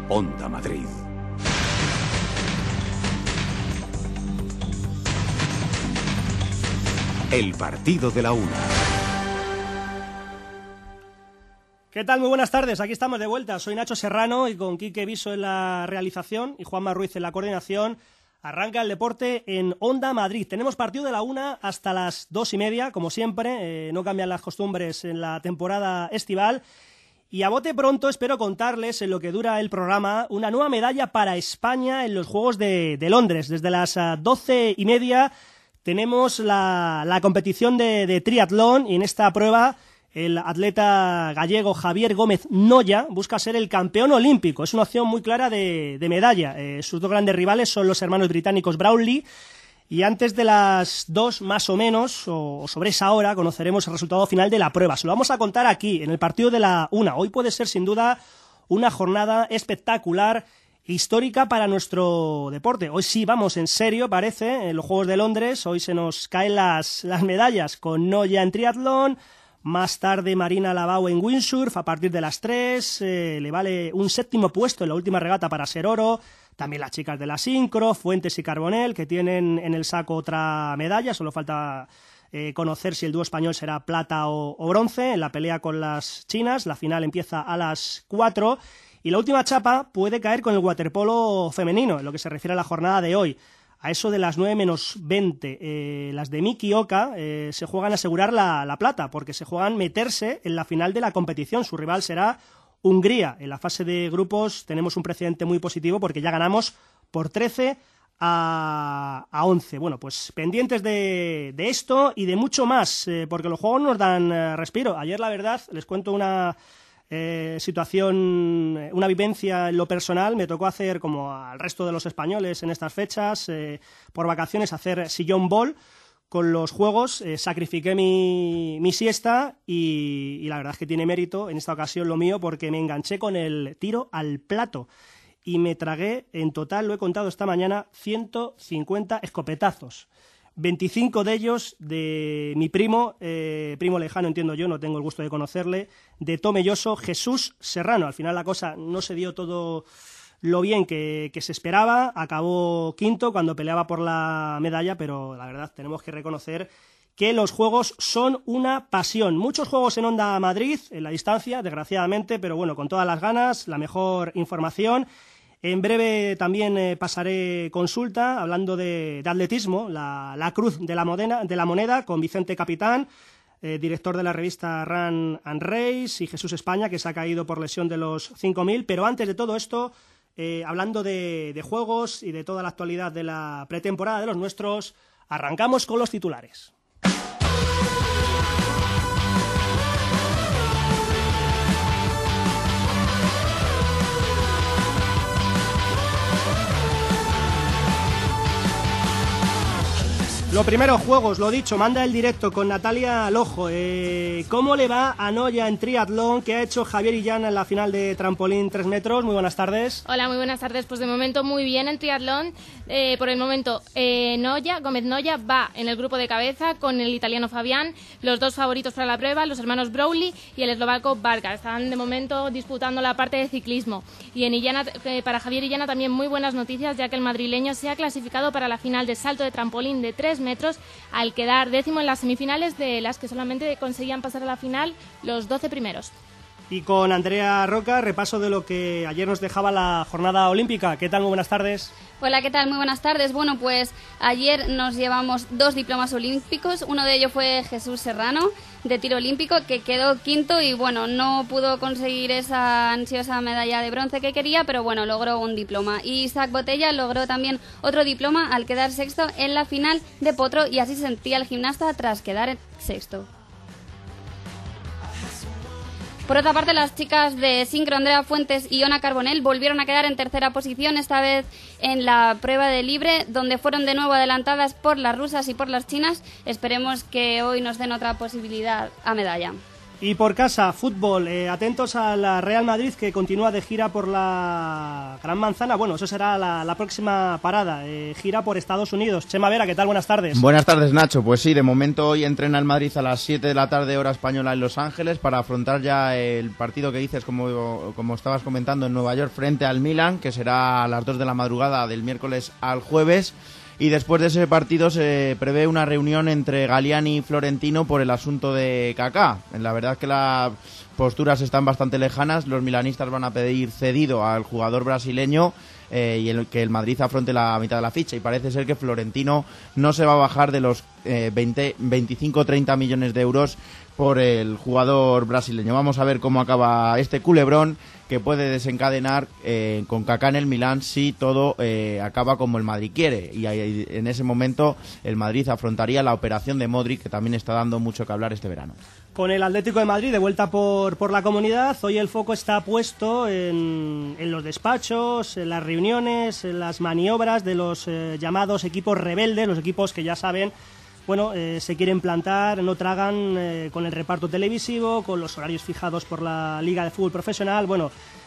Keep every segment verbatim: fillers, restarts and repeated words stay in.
Onda Madrid. El partido de la una. ¿Qué tal? Muy buenas tardes, aquí estamos de vuelta. Soy Nacho Serrano y con Quique Viso en la realización y Juanma Ruiz en la coordinación. Arranca el deporte en Onda Madrid. Tenemos partido de la una hasta las dos y media, como siempre. Eh, no cambian las costumbres en la temporada estival. Y a bote pronto espero contarles, en lo que dura el programa, una nueva medalla para España en los Juegos de, de Londres. Desde las doce y media tenemos la, la competición de, de triatlón y en esta prueba el atleta gallego Javier Gómez Noya busca ser el campeón olímpico. Es una opción muy clara de, de medalla. Eh, sus dos grandes rivales son los hermanos británicos Brownlee. Y antes de las dos, más o menos, o sobre esa hora, conoceremos el resultado final de la prueba. Se lo vamos a contar aquí, en el partido de la una. Hoy puede ser, sin duda, una jornada espectacular, histórica para nuestro deporte. Hoy sí vamos en serio, parece, en los Juegos de Londres. Hoy se nos caen las, las medallas con Noya en triatlón. Más tarde Marina Lavau en windsurf a partir de las tres. Eh, le vale un séptimo puesto en la última regata para ser oro. También las chicas de la sincro, Fuentes y Carbonell, que tienen en el saco otra medalla. Solo falta eh, conocer si el dúo español será plata o, o bronce en la pelea con las chinas. La final empieza a las cuatro. Y la última chapa puede caer con el waterpolo femenino, en lo que se refiere a la jornada de hoy. A eso de las nueve menos veinte, eh, las de Miki Oka eh, se juegan a asegurar la, la plata, porque se juegan meterse en la final de la competición. Su rival será Hungría. En la fase de grupos tenemos un precedente muy positivo porque ya ganamos por trece a once. Bueno, pues pendientes de, de esto y de mucho más, eh, porque los juegos nos dan eh, respiro. Ayer, la verdad, les cuento una eh, situación, una vivencia en lo personal. Me tocó hacer, como al resto de los españoles en estas fechas, eh, por vacaciones, hacer sillón ball. Con los juegos eh, sacrifiqué mi, mi siesta y, y la verdad es que tiene mérito en esta ocasión lo mío, porque me enganché con el tiro al plato y me tragué, en total, lo he contado esta mañana, ciento cincuenta escopetazos. veinticinco de ellos de mi primo, eh, primo lejano, entiendo yo, no tengo el gusto de conocerle, de Tomelloso, Jesús Serrano. Al final la cosa no se dio todo lo bien que, que se esperaba. Acabó quinto cuando peleaba por la medalla, pero la verdad tenemos que reconocer que los juegos son una pasión. Muchos juegos en Onda Madrid, en la distancia, desgraciadamente, pero bueno, con todas las ganas, la mejor información. En breve también eh, pasaré consulta, hablando de, de atletismo, la, la cruz de la, modena, de la moneda, con Vicente Capitán, eh, director de la revista Run and Race, y Jesús España, que se ha caído por lesión de los cinco mil. Pero antes de todo esto, Eh, hablando de, de juegos y de toda la actualidad de la pretemporada de los nuestros, arrancamos con los titulares. Lo primero, juegos, lo dicho, manda el directo con Natalia Lojo. Eh, ¿Cómo le va a Noya en triatlón? ¿Qué ha hecho Javier Illana en la final de trampolín tres metros? Muy buenas tardes. Hola, muy buenas tardes. Pues de momento muy bien en triatlón. Eh, por el momento, eh, Noya, Gómez Noya va en el grupo de cabeza con el italiano Fabián, los dos favoritos para la prueba, los hermanos Brownlee y el eslovaco Varga. Están de momento disputando la parte de ciclismo. Y en Illana, eh, para Javier Illana también muy buenas noticias, ya que el madrileño se ha clasificado para la final de salto de trampolín de tres metros al quedar décimo en las semifinales, de las que solamente conseguían pasar a la final los doce primeros. Y con Andrea Roca, repaso de lo que ayer nos dejaba la jornada olímpica. ¿Qué tal? Muy buenas tardes. Hola, ¿qué tal? Muy buenas tardes. Bueno, pues ayer nos llevamos dos diplomas olímpicos. Uno de ellos fue Jesús Serrano, de tiro olímpico, que quedó quinto y bueno, no pudo conseguir esa ansiosa medalla de bronce que quería, pero bueno, logró un diploma. Y Isaac Botella logró también otro diploma al quedar sexto en la final de potro, y así se sentía el gimnasta tras quedar sexto. Por otra parte, las chicas de sincro Andrea Fuentes y Ona Carbonell volvieron a quedar en tercera posición, esta vez en la prueba de libre, donde fueron de nuevo adelantadas por las rusas y por las chinas. Esperemos que hoy nos den otra posibilidad a medalla. Y por casa, fútbol, eh, atentos a la Real Madrid que continúa de gira por la Gran Manzana. Bueno, eso será la, la próxima parada, eh, gira por Estados Unidos. Chema Vera, ¿qué tal? Buenas tardes. Buenas tardes, Nacho. Pues sí, de momento hoy entrena el Madrid a las siete de la tarde, hora española, en Los Ángeles, para afrontar ya el partido que dices, como, como estabas comentando, en Nueva York frente al Milan, que será a las dos de la madrugada del miércoles al jueves. Y después de ese partido se prevé una reunión entre Galliani y Florentino por el asunto de Kaká. La verdad es que las posturas están bastante lejanas. Los milanistas van a pedir cedido al jugador brasileño eh, y el, que el Madrid afronte la mitad de la ficha. Y parece ser que Florentino no se va a bajar de los eh, veinte, veinticinco o treinta millones de euros por el jugador brasileño. Vamos a ver cómo acaba este culebrón que puede desencadenar eh, con Kaká en el Milán si todo eh, acaba como el Madrid quiere. Y ahí, en ese momento el Madrid afrontaría la operación de Modric, que también está dando mucho que hablar este verano. Con el Atlético de Madrid de vuelta por, por la comunidad, hoy el foco está puesto en, en los despachos, en las reuniones, en las maniobras de los eh, llamados equipos rebeldes, los equipos que ya saben, bueno, eh, se quieren plantar, no tragan eh, con el reparto televisivo, con los horarios fijados por la Liga de Fútbol Profesional. Bueno,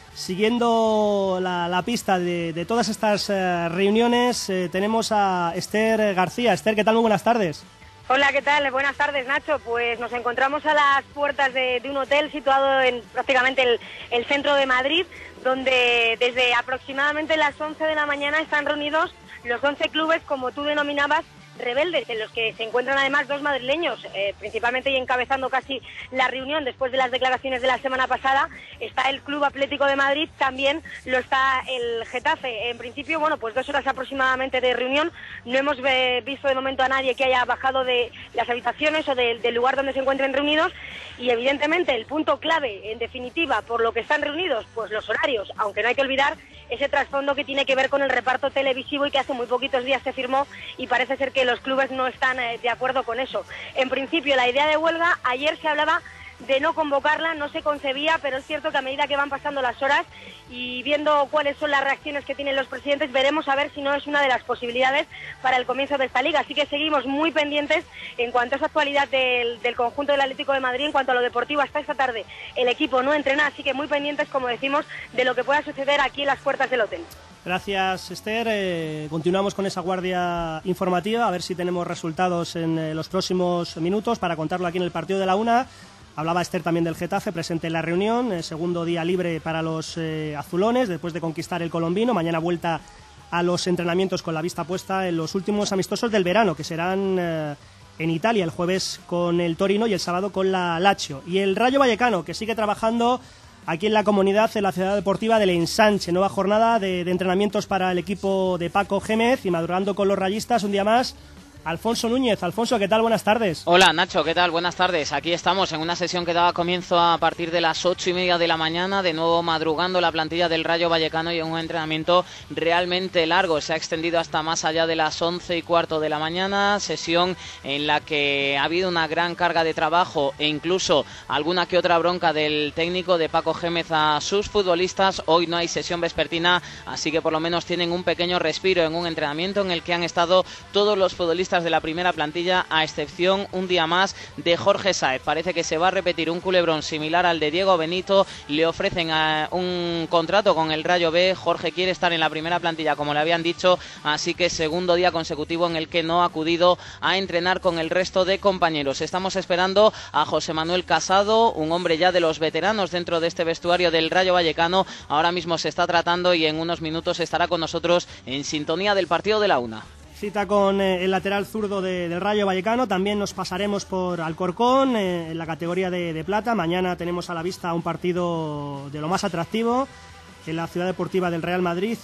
siguiendo la, la pista de, de todas estas eh, reuniones, eh, tenemos a Esther García. Esther, ¿qué tal? Muy buenas tardes. Hola, ¿qué tal? Buenas tardes, Nacho. Pues nos encontramos a las puertas de, de un hotel situado en prácticamente el, el centro de Madrid, donde desde aproximadamente las once de la mañana están reunidos los once clubes, como tú denominabas, rebeldes, en los que se encuentran además dos madrileños, eh, principalmente y encabezando casi la reunión después de las declaraciones de la semana pasada. Está el Club Atlético de Madrid, también lo está el Getafe. En principio, bueno, pues dos horas aproximadamente de reunión. No hemos eh, visto de momento a nadie que haya bajado de las habitaciones o de, del lugar donde se encuentren reunidos, y evidentemente el punto clave, en definitiva, por lo que están reunidos, pues los horarios, aunque no hay que olvidar ese trasfondo que tiene que ver con el reparto televisivo y que hace muy poquitos días se firmó, y parece ser que los clubes no están eh, de acuerdo con eso. En principio, la idea de huelga, ayer se hablaba de no convocarla, no se concebía, pero es cierto que a medida que van pasando las horas y viendo cuáles son las reacciones que tienen los presidentes, veremos a ver si no es una de las posibilidades para el comienzo de esta liga. Así que seguimos muy pendientes en cuanto a esa actualidad del, del conjunto del Atlético de Madrid. En cuanto a lo deportivo, hasta esta tarde el equipo no entrena, así que muy pendientes, como decimos, de lo que pueda suceder aquí en las puertas del hotel. Gracias, Esther. Eh, continuamos con esa guardia informativa, a ver si tenemos resultados en eh, los próximos minutos para contarlo aquí en el partido de la una. Hablaba Esther también del Getafe, presente en la reunión, eh, segundo día libre para los eh, azulones, después de conquistar el colombino. Mañana vuelta a los entrenamientos con la vista puesta en los últimos amistosos del verano, que serán eh, en Italia, el jueves con el Torino y el sábado con la Lazio. Y el Rayo Vallecano, que sigue trabajando aquí en la comunidad, en la ciudad deportiva del Ensanche. Nueva jornada de, de entrenamientos para el equipo de Paco Gémez, y madrugando con los rayistas un día más, Alfonso Núñez. Alfonso, ¿qué tal? Buenas tardes. Hola, Nacho, ¿qué tal? Buenas tardes. Aquí estamos en una sesión que daba comienzo a partir de las ocho y media de la mañana, de nuevo madrugando la plantilla del Rayo Vallecano, y en un entrenamiento realmente largo. Se ha extendido hasta más allá de las once y cuarto de la mañana, sesión en la que ha habido una gran carga de trabajo e incluso alguna que otra bronca del técnico de Paco Gémez a sus futbolistas. Hoy no hay sesión vespertina, así que por lo menos tienen un pequeño respiro en un entrenamiento en el que han estado todos los futbolistas de la primera plantilla, a excepción un día más de Jorge Sáez. Parece que se va a repetir un culebrón similar al de Diego Benito. Le ofrecen a un contrato con el Rayo B. Jorge quiere estar en la primera plantilla, como le habían dicho, así que segundo día consecutivo en el que no ha acudido a entrenar con el resto de compañeros. Estamos esperando a José Manuel Casado, un hombre ya de los veteranos dentro de este vestuario del Rayo Vallecano. Ahora mismo se está tratando y en unos minutos estará con nosotros en sintonía del partido de la una. Cita con eh, el lateral zurdo de, del Rayo Vallecano. También nos pasaremos por Alcorcón, eh, en la categoría de, de plata. Mañana tenemos a la vista un partido de lo más atractivo en la ciudad deportiva del Real Madrid,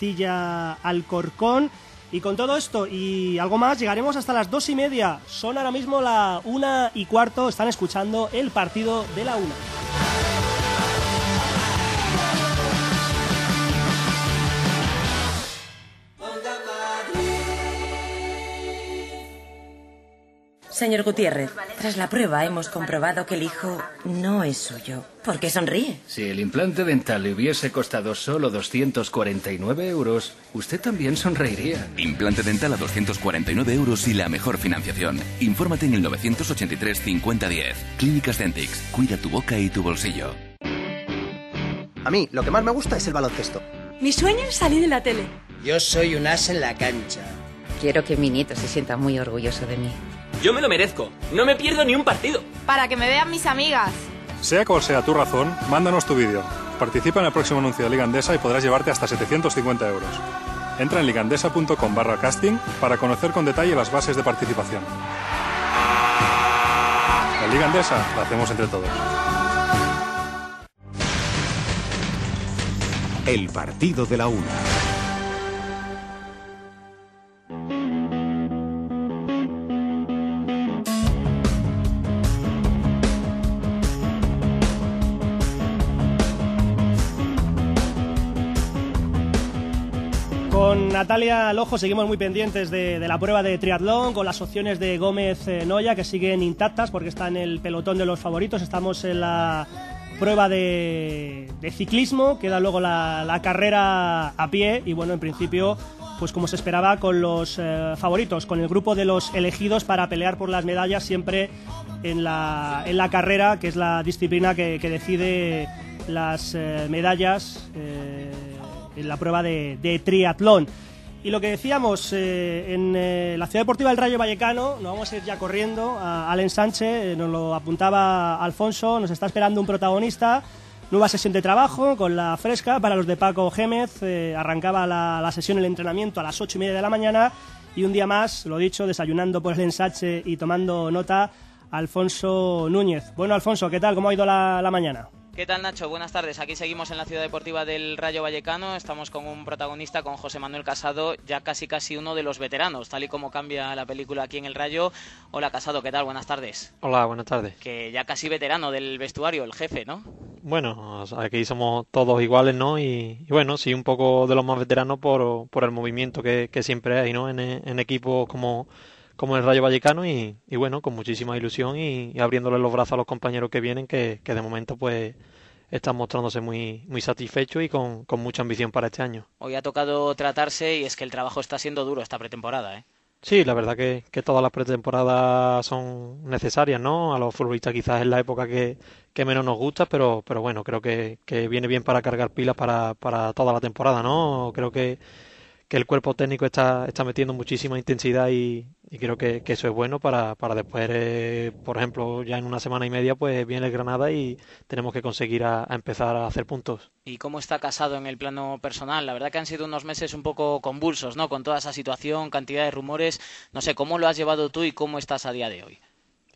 Castilla-Alcorcón. Y con todo esto y algo más llegaremos hasta las dos y media. Son ahora mismo la una y cuarto. Están escuchando el partido de la una. Señor Gutiérrez, tras la prueba hemos comprobado que el hijo no es suyo. ¿Por qué sonríe? Si el implante dental le hubiese costado solo doscientos cuarenta y nueve euros, usted también sonreiría. Implante dental a doscientos cuarenta y nueve euros y la mejor financiación. Infórmate en el novecientos ochenta y tres cincuenta diez. Clínicas Dentix. Cuida tu boca y tu bolsillo. A mí, lo que más me gusta es el baloncesto. Mi sueño es salir en la tele. Yo soy un as en la cancha. Quiero que mi nieto se sienta muy orgulloso de mí. Yo me lo merezco. No me pierdo ni un partido. Para que me vean mis amigas. Sea cual sea tu razón, mándanos tu vídeo. Participa en el próximo anuncio de Liga Endesa y podrás llevarte hasta setecientos cincuenta euros. Entra en ligandesa.com barra casting para conocer con detalle las bases de participación. La Liga Endesa la hacemos entre todos. El partido de la una. Con Natalia Lojo seguimos muy pendientes de, de la prueba de triatlón, con las opciones de Gómez eh, Noya que siguen intactas porque está en el pelotón de los favoritos. Estamos en la prueba de, de ciclismo, queda luego la, la carrera a pie y bueno, en principio, pues como se esperaba, con los eh, favoritos, con el grupo de los elegidos para pelear por las medallas siempre en la, en la carrera, que es la disciplina que, que decide las eh, medallas eh, en la prueba de, de triatlón. Y lo que decíamos, eh, en eh, la Ciudad Deportiva del Rayo Vallecano, nos vamos a ir ya corriendo a, al ensanche, eh, nos lo apuntaba Alfonso, nos está esperando un protagonista, nueva sesión de trabajo con la fresca para los de Paco Gémez, eh, arrancaba la, la sesión, el entrenamiento a las ocho y media de la mañana y un día más, lo dicho, desayunando por el ensanche y tomando nota, Alfonso Núñez. Bueno, Alfonso, ¿qué tal? ¿Cómo ha ido la, la mañana? ¿Qué tal, Nacho? Buenas tardes. Aquí seguimos en la Ciudad Deportiva del Rayo Vallecano. Estamos con un protagonista, con José Manuel Casado, ya casi casi uno de los veteranos, tal y como cambia la película aquí en el Rayo. Hola, Casado, ¿qué tal? Buenas tardes. Hola, buenas tardes. Que ya casi veterano del vestuario, el jefe, ¿no? Bueno, aquí somos todos iguales, ¿no? Y, y bueno, sí, un poco de los más veteranos por, por el movimiento que, que siempre hay, ¿no? En, en equipos como... como el Rayo Vallecano y, y bueno, con muchísima ilusión y, y abriéndole los brazos a los compañeros que vienen, que, que de momento pues están mostrándose muy, muy satisfechos y con, con mucha ambición para este año. Hoy ha tocado tratarse y es que el trabajo está siendo duro esta pretemporada, ¿eh? Sí, la verdad que, que todas las pretemporadas son necesarias, ¿no? A los futbolistas quizás es la época que, que menos nos gusta, pero, pero bueno, creo que, que viene bien para cargar pilas para, para toda la temporada, ¿no? Creo que que el cuerpo técnico está, está metiendo muchísima intensidad y, y creo que, que eso es bueno para, para después, eh, por ejemplo, ya en una semana y media pues viene el Granada y tenemos que conseguir a, a empezar a hacer puntos. ¿Y cómo está Casado en el plano personal? La verdad que han sido unos meses un poco convulsos, ¿no? Con toda esa situación, cantidad de rumores. No sé, ¿cómo lo has llevado tú y cómo estás a día de hoy?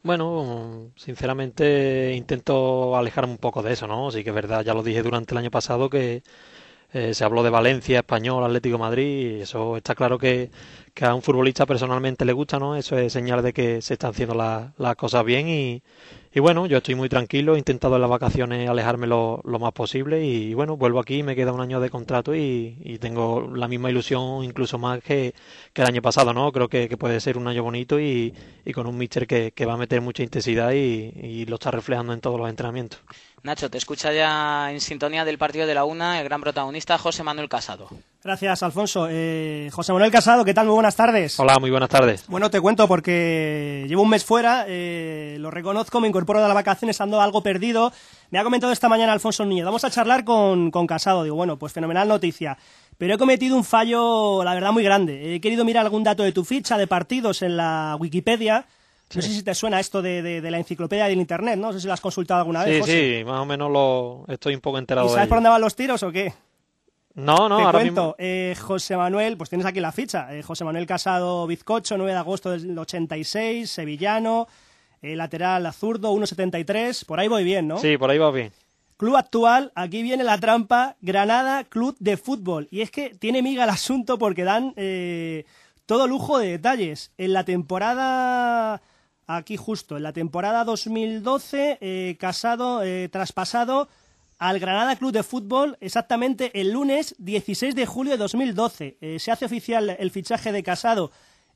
Bueno, sinceramente intento alejarme un poco de eso, ¿no? Sí que es verdad, ya lo dije durante el año pasado que Eh, se habló de Valencia, Español, Atlético de Madrid y eso está claro que, que a un futbolista personalmente le gusta, ¿no? Eso es señal de que se están haciendo las la cosas bien y, y bueno, yo estoy muy tranquilo, he intentado en las vacaciones alejarme lo, lo más posible y bueno, vuelvo aquí, me queda un año de contrato y, y tengo la misma ilusión, incluso más que, que el año pasado, ¿no? Creo que, que puede ser un año bonito y, y con un míster que, que va a meter mucha intensidad y, y lo está reflejando en todos los entrenamientos. Nacho, te escucha ya en sintonía del partido de la una el gran protagonista José Manuel Casado. Gracias, Alfonso. Eh, José Manuel Casado, ¿qué tal? Muy buenas tardes. Hola, muy buenas tardes. Bueno, te cuento porque llevo un mes fuera, eh, lo reconozco, me incorporo de las vacaciones, ando algo perdido. Me ha comentado esta mañana Alfonso Núñez, vamos a charlar con, con Casado. Digo, bueno, pues fenomenal noticia. Pero he cometido un fallo, la verdad, muy grande. He querido mirar algún dato de tu ficha de partidos en la Wikipedia. No sí. sé si te suena esto de, de, de la enciclopedia del Internet, ¿no? No sé si lo has consultado alguna sí, vez, José. Sí, sí, más o menos lo estoy un poco enterado de ¿Y sabes ello. por dónde van los tiros o qué? No, no, te ahora cuento, mismo... eh, José Manuel, pues tienes aquí la ficha. Eh, José Manuel Casado Bizcocho, nueve de agosto del ochenta y seis, sevillano, eh, lateral zurdo, uno setenta y tres. Por ahí voy bien, ¿no? Sí, por ahí va bien. Club actual, aquí viene la trampa, Granada Club de Fútbol. Y es que tiene miga el asunto porque dan eh, todo lujo de detalles. En la temporada... Aquí justo, en la temporada dos mil doce, eh, Casado, eh, traspasado al Granada Club de Fútbol exactamente el lunes dieciséis de julio de dos mil doce. Eh, se hace oficial el fichaje de Casado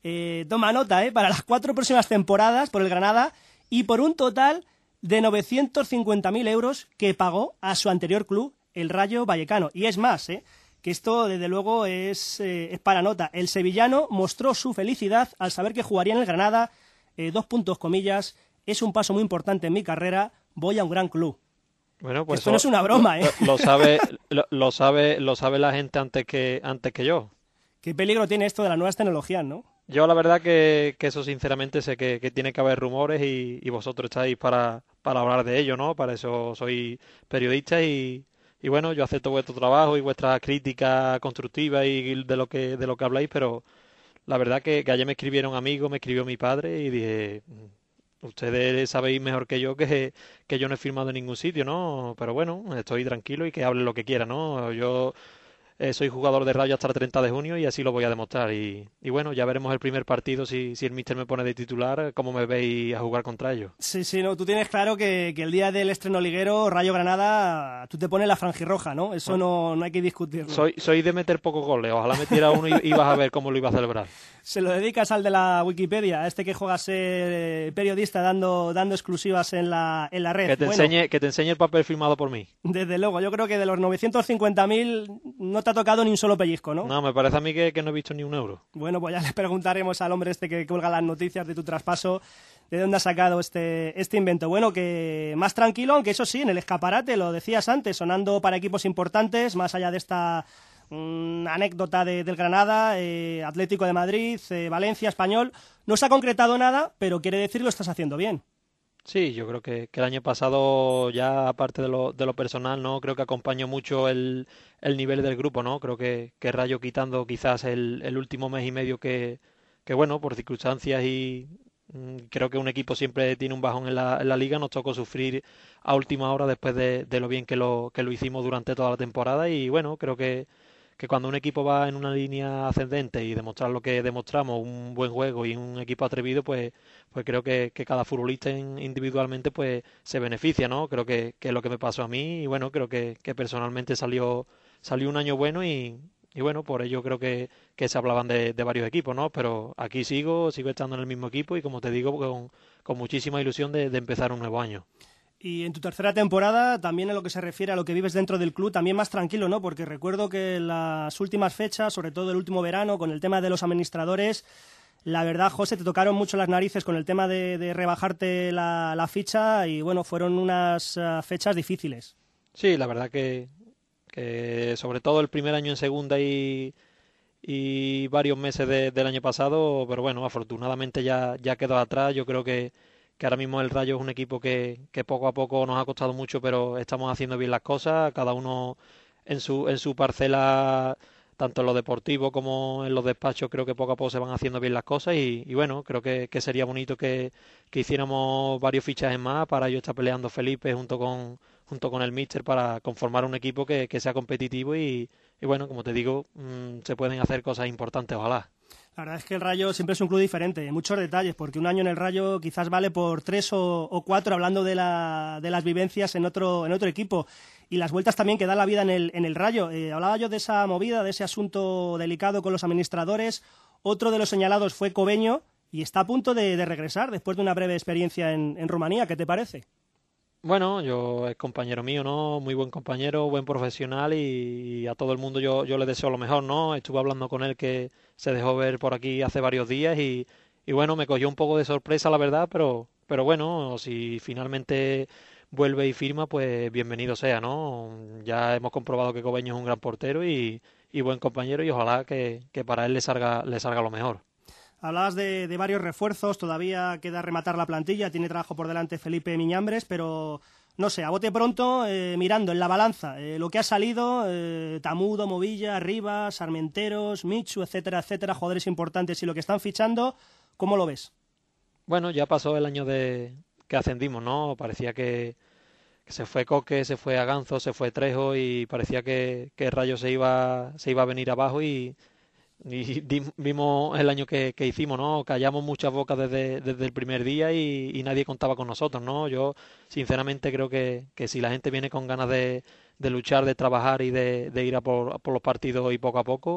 Eh, toma nota, ¿eh? Para las cuatro próximas temporadas por el Granada y por un total de novecientos cincuenta mil euros que pagó a su anterior club, el Rayo Vallecano. Y es más, ¿eh? que esto desde luego es, eh, es para nota. El sevillano mostró su felicidad al saber que jugaría en el Granada, eh, dos puntos comillas, es un paso muy importante en mi carrera, voy a un gran club. Bueno, pues esto no es una broma, ¿eh? Lo, lo sabe, lo, lo sabe, lo sabe la gente antes que antes que yo. Qué peligro tiene esto de las nuevas tecnologías, ¿no? Yo la verdad que, que eso sinceramente sé que, que tiene que haber rumores y, y vosotros estáis para, para hablar de ello, ¿no? Para eso soy periodista y, y bueno, yo acepto vuestro trabajo y vuestra crítica constructiva y de lo que de lo que habláis, pero la verdad que, que ayer me escribieron amigos, me escribió mi padre y dije, ustedes sabéis mejor que yo que, que yo no he firmado en ningún sitio, ¿no? Pero bueno, estoy tranquilo y que hable lo que quiera, ¿no? Yo eh, soy jugador de Rayo hasta el treinta de junio y así lo voy a demostrar. Y, y bueno, ya veremos el primer partido si, si el míster me pone de titular, cómo me veis a jugar contra ellos. Sí, sí, no, tú tienes claro que, que el día del estreno liguero, Rayo Granada, tú te pones la franjirroja, ¿no? Eso no, no hay que discutirlo. Soy, soy de meter pocos goles, ojalá metiera uno y, y vas a ver cómo lo iba a celebrar. Se lo dedicas al de la Wikipedia, a este que juega a ser periodista dando, dando exclusivas en la, en la red. Que te, bueno, enseñe, que te enseñe el papel firmado por mí. Desde luego, yo creo que de los novecientos cincuenta mil no te ha tocado ni un solo pellizco, ¿no? No, me parece a mí que, que no he visto ni un euro. Bueno, pues ya le preguntaremos al hombre este que cuelga las noticias de tu traspaso de dónde ha sacado este, este invento. Bueno, que más tranquilo, aunque eso sí, en el escaparate, lo decías antes, sonando para equipos importantes, más allá de esta mm, anécdota de, del Granada, eh, Atlético de Madrid, eh, Valencia, Español, no se ha concretado nada, pero quiere decir que lo estás haciendo bien. Sí, yo creo que, que el año pasado ya aparte de lo, de lo personal, no creo que acompañó mucho el, el nivel del grupo, ¿no? Creo que, que Rayo quitando quizás el, el último mes y medio que, que bueno, por circunstancias y mm, creo que un equipo siempre tiene un bajón en la, en la liga, nos tocó sufrir a última hora después de, de lo bien que lo, que lo hicimos durante toda la temporada y bueno, creo que que cuando un equipo va en una línea ascendente y demostrar lo que demostramos, un buen juego y un equipo atrevido, pues pues creo que, que cada futbolista individualmente pues se beneficia, ¿no? Creo que, que es lo que me pasó a mí y bueno, creo que, que personalmente salió salió un año bueno y, y bueno, por ello creo que, que se hablaban de, de varios equipos, ¿no? Pero aquí sigo, sigo estando en el mismo equipo y como te digo, con, con muchísima ilusión de, de empezar un nuevo año. Y en tu tercera temporada, también en lo que se refiere a lo que vives dentro del club, también más tranquilo, ¿no? Porque recuerdo que en las últimas fechas, sobre todo el último verano, con el tema de los administradores, la verdad, José, te tocaron mucho las narices con el tema de, de rebajarte la, la ficha y, bueno, fueron unas uh, fechas difíciles. Sí, la verdad que, que sobre todo el primer año en segunda y, y varios meses de, del año pasado, pero bueno, afortunadamente ya, ya quedó atrás. Yo creo que que ahora mismo el Rayo es un equipo que, que poco a poco nos ha costado mucho, pero estamos haciendo bien las cosas, cada uno en su, en su parcela, tanto en lo deportivo como en los despachos, creo que poco a poco se van haciendo bien las cosas y, y bueno, creo que, que sería bonito que, que hiciéramos varios fichajes más, para ello está peleando Felipe junto con junto con el míster para conformar un equipo que, que sea competitivo y, y bueno, como te digo, mmm, se pueden hacer cosas importantes, ojalá. La verdad es que el Rayo siempre es un club diferente, muchos detalles, porque un año en el Rayo quizás vale por tres o, o cuatro, hablando de, la, de las vivencias en otro, en otro equipo. Y las vueltas también que da la vida en el, en el Rayo. Eh, hablaba yo de esa movida, de ese asunto delicado con los administradores. Otro de los señalados fue Cobeño y está a punto de, de regresar después de una breve experiencia en, en Rumanía. ¿Qué te parece? Bueno, yo es compañero mío, ¿no? Muy buen compañero, buen profesional y, y a todo el mundo yo, yo le deseo lo mejor, ¿no? Estuve hablando con él que se dejó ver por aquí hace varios días y, y bueno, me cogió un poco de sorpresa, la verdad, pero, pero bueno, si finalmente vuelve y firma, pues bienvenido sea, ¿no? Ya hemos comprobado que Cobeño es un gran portero y, y buen compañero y ojalá que, que para él le salga, le salga lo mejor. Hablabas de, de varios refuerzos, todavía queda rematar la plantilla, tiene trabajo por delante Felipe Miñambres, pero no sé, a bote pronto, eh, mirando en la balanza eh, lo que ha salido, eh, Tamudo, Movilla, Rivas, Armenteros, Michu, etcétera, etcétera, jugadores importantes y lo que están fichando, ¿cómo lo ves? Bueno, ya pasó el año de que ascendimos, ¿no? Parecía que, que se fue Coque, se fue Aganzo, se fue Trejo y parecía que, que Rayo se iba, se iba a venir abajo y... Y vimos el año que, que hicimos, ¿no? Callamos muchas bocas desde, desde el primer día y, y nadie contaba con nosotros, ¿no? Yo, sinceramente, creo que, que si la gente viene con ganas de, de luchar, de trabajar y de, de ir a por, a por los partidos y poco a poco,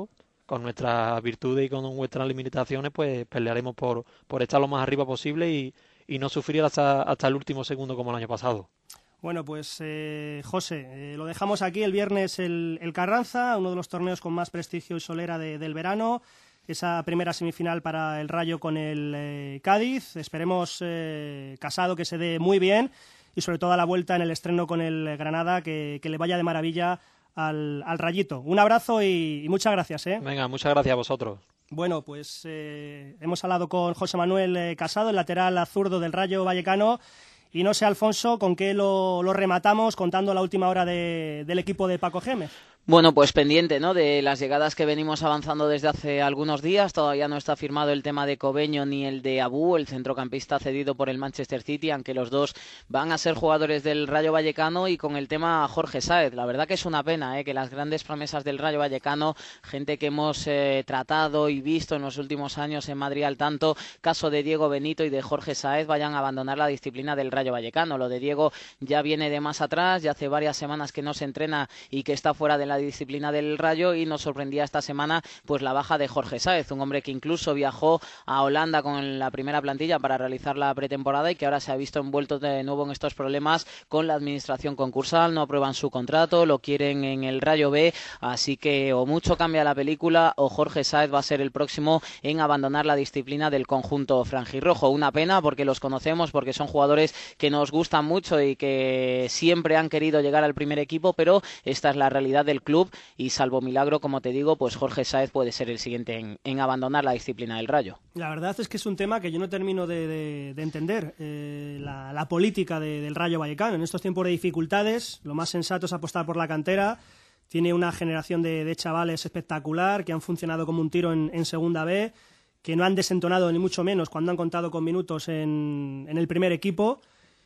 con nuestras virtudes y con nuestras limitaciones, pues pelearemos por, por estar lo más arriba posible y, y no sufrir hasta, hasta el último segundo como el año pasado. Bueno, pues eh, José, eh, lo dejamos aquí. El viernes el, el Carranza, uno de los torneos con más prestigio y solera de, del verano. Esa primera semifinal para el Rayo con el eh, Cádiz. Esperemos, eh, Casado, que se dé muy bien y sobre todo a la vuelta en el estreno con el Granada, que, que le vaya de maravilla al, al Rayito. Un abrazo y, y muchas gracias. ¿eh? Venga, muchas gracias a vosotros. Bueno, pues eh, hemos hablado con José Manuel eh, Casado, el lateral zurdo del Rayo Vallecano. Y no sé, Alfonso, con qué lo, lo rematamos contando la última hora de, del equipo de Paco Gémez. Bueno, pues pendiente, ¿no?, de las llegadas que venimos avanzando desde hace algunos días. Todavía no está firmado el tema de Cobeño ni el de Abú, el centrocampista cedido por el Manchester City, aunque los dos van a ser jugadores del Rayo Vallecano. Y con el tema Jorge Sáez, la verdad que es una pena, ¿eh?, que las grandes promesas del Rayo Vallecano, gente que hemos eh, tratado y visto en los últimos años en Madrid al tanto, caso de Diego Benito y de Jorge Sáez, vayan a abandonar la disciplina del Rayo Vallecano. Lo de Diego ya viene de más atrás, ya hace varias semanas que no se entrena y que está fuera de la disciplina del Rayo, y nos sorprendía esta semana pues la baja de Jorge Sáez, un hombre que incluso viajó a Holanda con la primera plantilla para realizar la pretemporada y que ahora se ha visto envuelto de nuevo en estos problemas con la administración concursal. No aprueban su contrato, lo quieren en el Rayo B, así que o mucho cambia la película o Jorge Sáez va a ser el próximo en abandonar la disciplina del conjunto franjirrojo. Una pena, porque los conocemos, porque son jugadores que nos gustan mucho y que siempre han querido llegar al primer equipo, pero esta es la realidad del club y salvo milagro, como te digo, pues Jorge Sáez puede ser el siguiente en, en abandonar la disciplina del Rayo. La verdad es que es un tema que yo no termino de, de, de entender, eh, la, la política de, del Rayo Vallecano. En estos tiempos de dificultades, lo más sensato es apostar por la cantera. Tiene una generación de, de chavales espectacular que han funcionado como un tiro en, en Segunda B, que no han desentonado ni mucho menos cuando han contado con minutos en, en el primer equipo.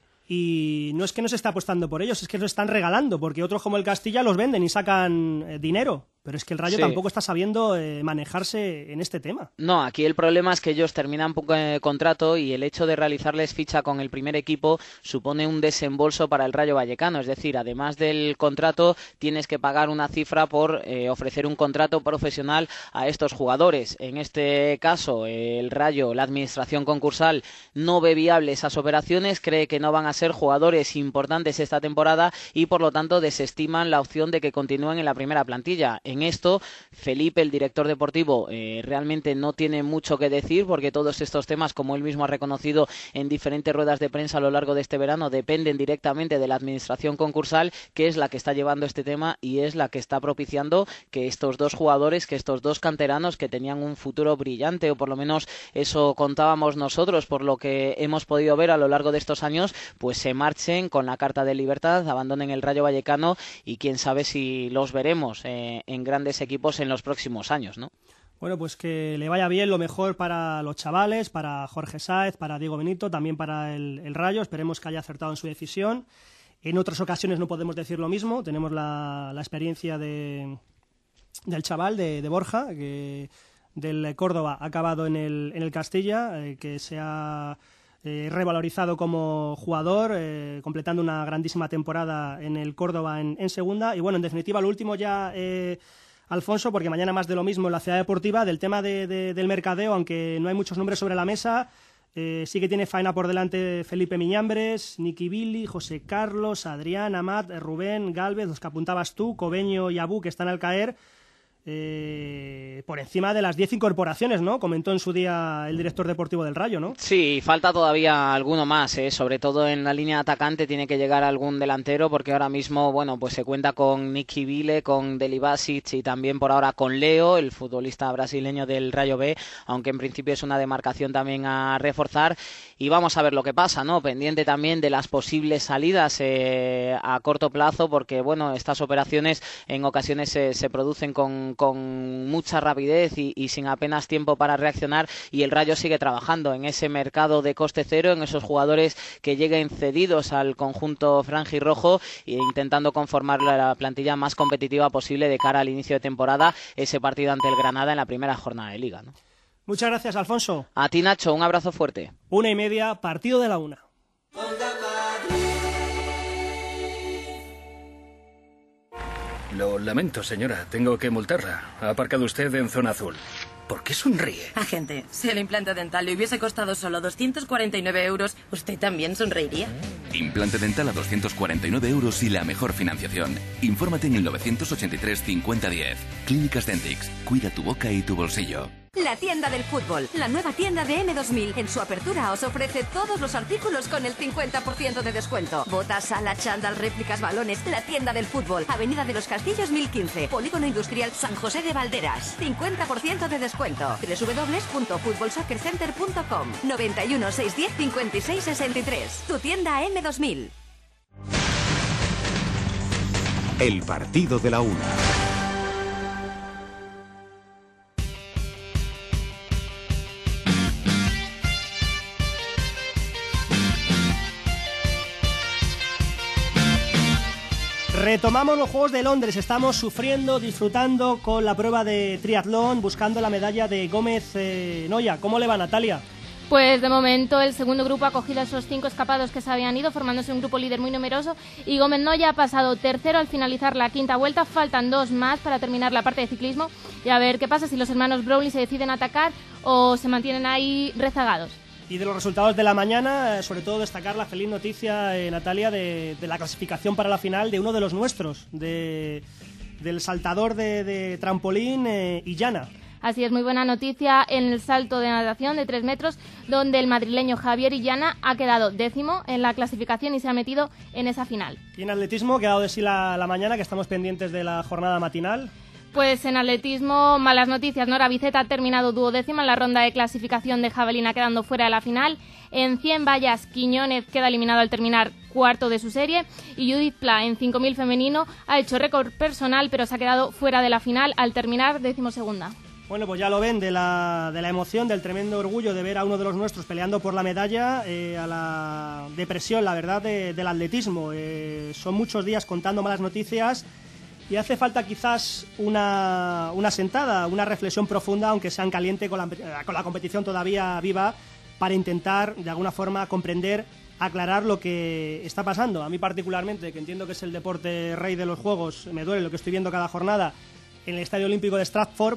Y no es que no se esté apostando por ellos, es que los están regalando, porque otros como el Castilla los venden y sacan eh, dinero. Pero es que el Rayo sí. tampoco está sabiendo eh, manejarse en este tema. No, aquí el problema es que ellos terminan eh, contrato y el hecho de realizarles ficha con el primer equipo supone un desembolso para el Rayo Vallecano. Es decir, además del contrato, tienes que pagar una cifra por eh, ofrecer un contrato profesional a estos jugadores. En este caso, eh, el Rayo, la administración concursal, no ve viable esas operaciones, cree que no van a ser jugadores importantes esta temporada y por lo tanto desestiman la opción de que continúen en la primera plantilla. En esto, Felipe, el director deportivo, eh, realmente no tiene mucho que decir, porque todos estos temas, como él mismo ha reconocido en diferentes ruedas de prensa a lo largo de este verano, dependen directamente de la administración concursal, que es la que está llevando este tema y es la que está propiciando que estos dos jugadores, que estos dos canteranos que tenían un futuro brillante, o por lo menos eso contábamos nosotros, por lo que hemos podido ver a lo largo de estos años, pues se marchen con la carta de libertad, abandonen el Rayo Vallecano y quién sabe si los veremos eh, en grandes equipos en los próximos años, ¿no? Bueno, pues que le vaya bien, lo mejor para los chavales, para Jorge Sáez, para Diego Benito, también para el, el Rayo. Esperemos que haya acertado en su decisión. En otras ocasiones no podemos decir lo mismo. Tenemos la, la experiencia de, del chaval, de, de Borja, que del Córdoba ha acabado en el, en el Castilla, eh, que se ha eh, revalorizado como jugador, eh, completando una grandísima temporada en el Córdoba en, en segunda. Y bueno, en definitiva, lo último ya, eh, Alfonso, porque mañana más de lo mismo en la Ciudad Deportiva, del tema de, de, del mercadeo, aunque no hay muchos nombres sobre la mesa, eh, sí que tiene faena por delante Felipe Miñambres, Niki Billy, José Carlos, Adrián, Amat, Rubén, Gálvez, los que apuntabas tú, Cobeño y Abú, que están al caer. Eh, por encima de las diez incorporaciones, ¿no? Comentó en su día el director deportivo del Rayo, ¿no? Sí, falta todavía alguno más, ¿eh? Sobre todo en la línea atacante tiene que llegar algún delantero, porque ahora mismo, bueno, pues se cuenta con Niki Vile, con Delibasic y también por ahora con Leo, el futbolista brasileño del Rayo B, aunque en principio es una demarcación también a reforzar. Y vamos a ver lo que pasa, ¿no? Pendiente también de las posibles salidas eh, a corto plazo, porque, bueno, estas operaciones en ocasiones se, se producen con con mucha rapidez y, y sin apenas tiempo para reaccionar, y el Rayo sigue trabajando en ese mercado de coste cero, en esos jugadores que lleguen cedidos al conjunto franjirrojo e intentando conformar la plantilla más competitiva posible de cara al inicio de temporada, ese partido ante el Granada en la primera jornada de Liga, ¿no? Muchas gracias, Alfonso. A ti, Nacho, un abrazo fuerte. Una y media, partido de la una. Lo lamento, señora. Tengo que multarla. Ha aparcado usted en zona azul. ¿Por qué sonríe? Agente, si el implante dental le hubiese costado solo doscientos cuarenta y nueve euros, ¿usted también sonreiría? Implante dental a doscientos cuarenta y nueve euros y la mejor financiación. Infórmate en el novecientos ochenta y tres cincuenta diez. Clínicas Dentix. Cuida tu boca y tu bolsillo. La tienda del fútbol, la nueva tienda de eme dos mil. En su apertura os ofrece todos los artículos con el cincuenta por ciento de descuento. Botas, sala, chándal, réplicas, balones. La tienda del fútbol, Avenida de los Castillos mil quince, Polígono Industrial San José de Valderas. cincuenta por ciento de descuento. doble u doble u doble u punto fútbol soccer center punto com. noventa y uno, seiscientos diez, cincuenta y seis sesenta y tres. Tu tienda eme dos mil. El partido de la una. Retomamos los Juegos de Londres, estamos sufriendo, disfrutando con la prueba de triatlón, buscando la medalla de Gómez eh, Noya. ¿Cómo le va, Natalia? Pues de momento el segundo grupo ha cogido a esos cinco escapados que se habían ido, formándose un grupo líder muy numeroso, y Gómez Noya ha pasado tercero al finalizar la quinta vuelta. Faltan dos más para terminar la parte de ciclismo y a ver qué pasa si los hermanos Brownlee se deciden atacar o se mantienen ahí rezagados. Y de los resultados de la mañana, sobre todo destacar la feliz noticia, eh, Natalia, de, de la clasificación para la final de uno de los nuestros, de, del saltador de, de trampolín, eh, Illana. Así es, muy buena noticia en el salto de natación de tres metros, donde el madrileño Javier Illana ha quedado décimo en la clasificación y se ha metido en esa final. Y en atletismo, que ha dado de sí la, la mañana, que estamos pendientes de la jornada matinal. Pues en atletismo, malas noticias. Nora Biceta ha terminado duodécima en la ronda de clasificación de jabalina, quedando fuera de la final. En cien vallas, Quiñónez queda eliminado al terminar cuarto de su serie. Y Judith Pla, en cinco mil femenino, ha hecho récord personal, pero se ha quedado fuera de la final al terminar decimosegunda. Bueno, pues ya lo ven, de la, de la emoción, del tremendo orgullo de ver a uno de los nuestros peleando por la medalla, eh, a la depresión, la verdad, de, del atletismo. Eh, son muchos días contando malas noticias. Y hace falta quizás una, una sentada, una reflexión profunda, aunque sea en caliente, con la, con la competición todavía viva, para intentar, de alguna forma, comprender, aclarar lo que está pasando. A mí particularmente, que entiendo que es el deporte rey de los Juegos, me duele lo que estoy viendo cada jornada en el Estadio Olímpico de Stratford,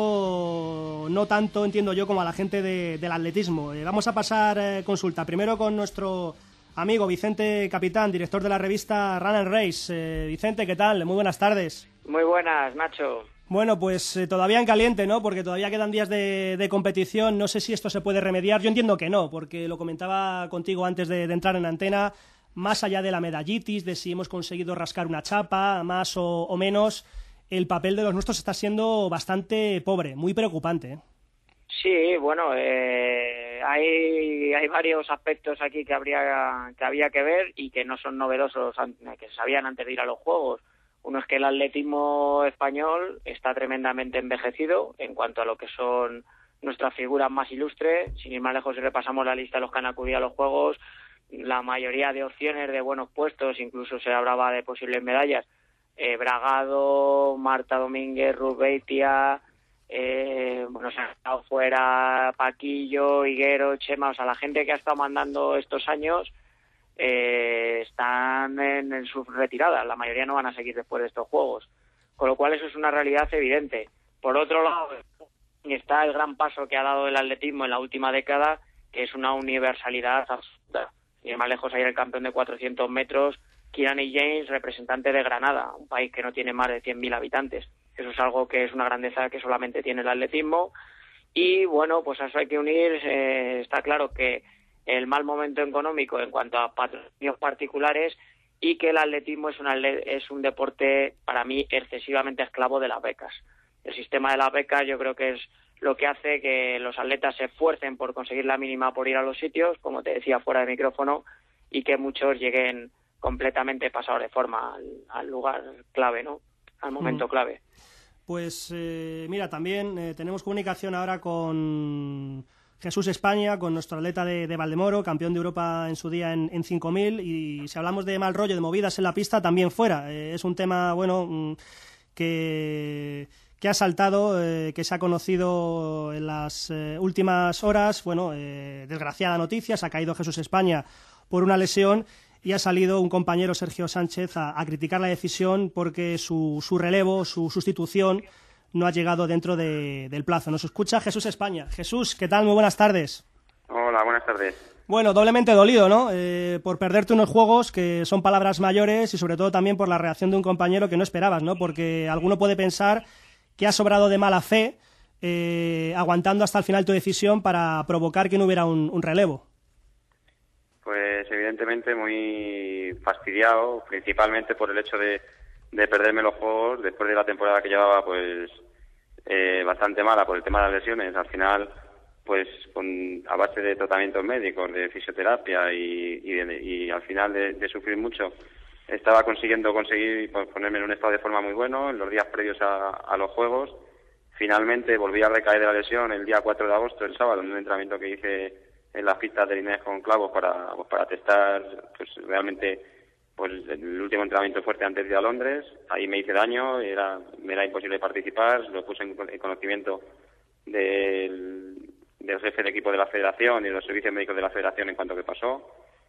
pero no tanto, entiendo yo, como a la gente de, del atletismo. Eh, vamos a pasar eh, consulta, primero con nuestro amigo Vicente Capitán, director de la revista Run and Race. Eh, Vicente, ¿qué tal? Muy buenas tardes. Muy buenas, Nacho. Bueno, pues eh, todavía en caliente, ¿no? Porque todavía quedan días de, de competición. No sé si esto se puede remediar. Yo entiendo que no, porque lo comentaba contigo antes de, de entrar en antena. Más allá de la medallitis, de si hemos conseguido rascar una chapa, más o, o menos, el papel de los nuestros está siendo bastante pobre, muy preocupante, ¿eh? Sí, bueno, eh, hay hay varios aspectos aquí que habría que había que ver y que no son novedosos, que se sabían antes de ir a los Juegos. Uno es que el atletismo español está tremendamente envejecido en cuanto a lo que son nuestras figuras más ilustres. Sin ir más lejos, si repasamos la lista de los que han acudido a los Juegos, la mayoría de opciones de buenos puestos, incluso se hablaba de posibles medallas. Eh, Bragado, Marta Domínguez, Ruth Beitia, eh, bueno, se han estado fuera Paquillo, Higuero, Chema, o sea, la gente que ha estado mandando estos años eh, están en, en su retirada, la mayoría no van a seguir después de estos Juegos, con lo cual eso es una realidad evidente. Por otro lado, está el gran paso que ha dado el atletismo en la última década, que es una universalidad absoluta. Y más lejos, ayer el campeón de cuatrocientos metros, Kirani James, representante de Granada, un país que no tiene más de cien mil habitantes. Eso es algo que es una grandeza que solamente tiene el atletismo. Y bueno, pues a eso hay que unir, eh, está claro que el mal momento económico en cuanto a patrocinios particulares y que el atletismo es, una, es un deporte, para mí, excesivamente esclavo de las becas. El sistema de las becas yo creo que es lo que hace que los atletas se esfuercen por conseguir la mínima por ir a los sitios, como te decía fuera de micrófono, y que muchos lleguen completamente pasados de forma al, al lugar clave, ¿no? Al momento mm. clave. Pues eh, mira, también eh, tenemos comunicación ahora con Jesús España, con nuestro atleta de, de Valdemoro, campeón de Europa en su día en, en cinco mil, y si hablamos de mal rollo, de movidas en la pista, también fuera. Eh, es un tema, bueno, que... que ha saltado, eh, que se ha conocido en las eh, últimas horas. Bueno, eh, desgraciada noticia, se ha caído Jesús España por una lesión y ha salido un compañero, Sergio Sánchez, a, a criticar la decisión porque su, su relevo, su sustitución, no ha llegado dentro de, del plazo. Nos escucha Jesús España. Jesús, ¿qué tal? Muy buenas tardes. Hola, buenas tardes. Bueno, doblemente dolido, ¿no? Eh, por perderte unos juegos que son palabras mayores y sobre todo también por la reacción de un compañero que no esperabas, ¿no? Porque alguno puede pensar que has sobrado de mala fe eh, aguantando hasta el final tu decisión para provocar que no hubiera un, un relevo. Pues evidentemente muy fastidiado, principalmente por el hecho de, de perderme los juegos después de la temporada que llevaba pues eh, bastante mala por el tema de las lesiones. Al final, pues con a base de tratamientos médicos, de fisioterapia y, y, de, y al final de, de sufrir mucho, estaba consiguiendo conseguir pues, ponerme en un estado de forma muy bueno en los días previos a, a los juegos. Finalmente volví a recaer de la lesión el día cuatro de agosto, el sábado, en un entrenamiento que hice en las pistas de Linares con clavos para, pues, para testar pues realmente pues el último entrenamiento fuerte antes de ir a Londres. Ahí me hice daño, era, me era imposible participar, lo puse en, en conocimiento del, del jefe de equipo de la federación y de los servicios médicos de la federación en cuanto que pasó.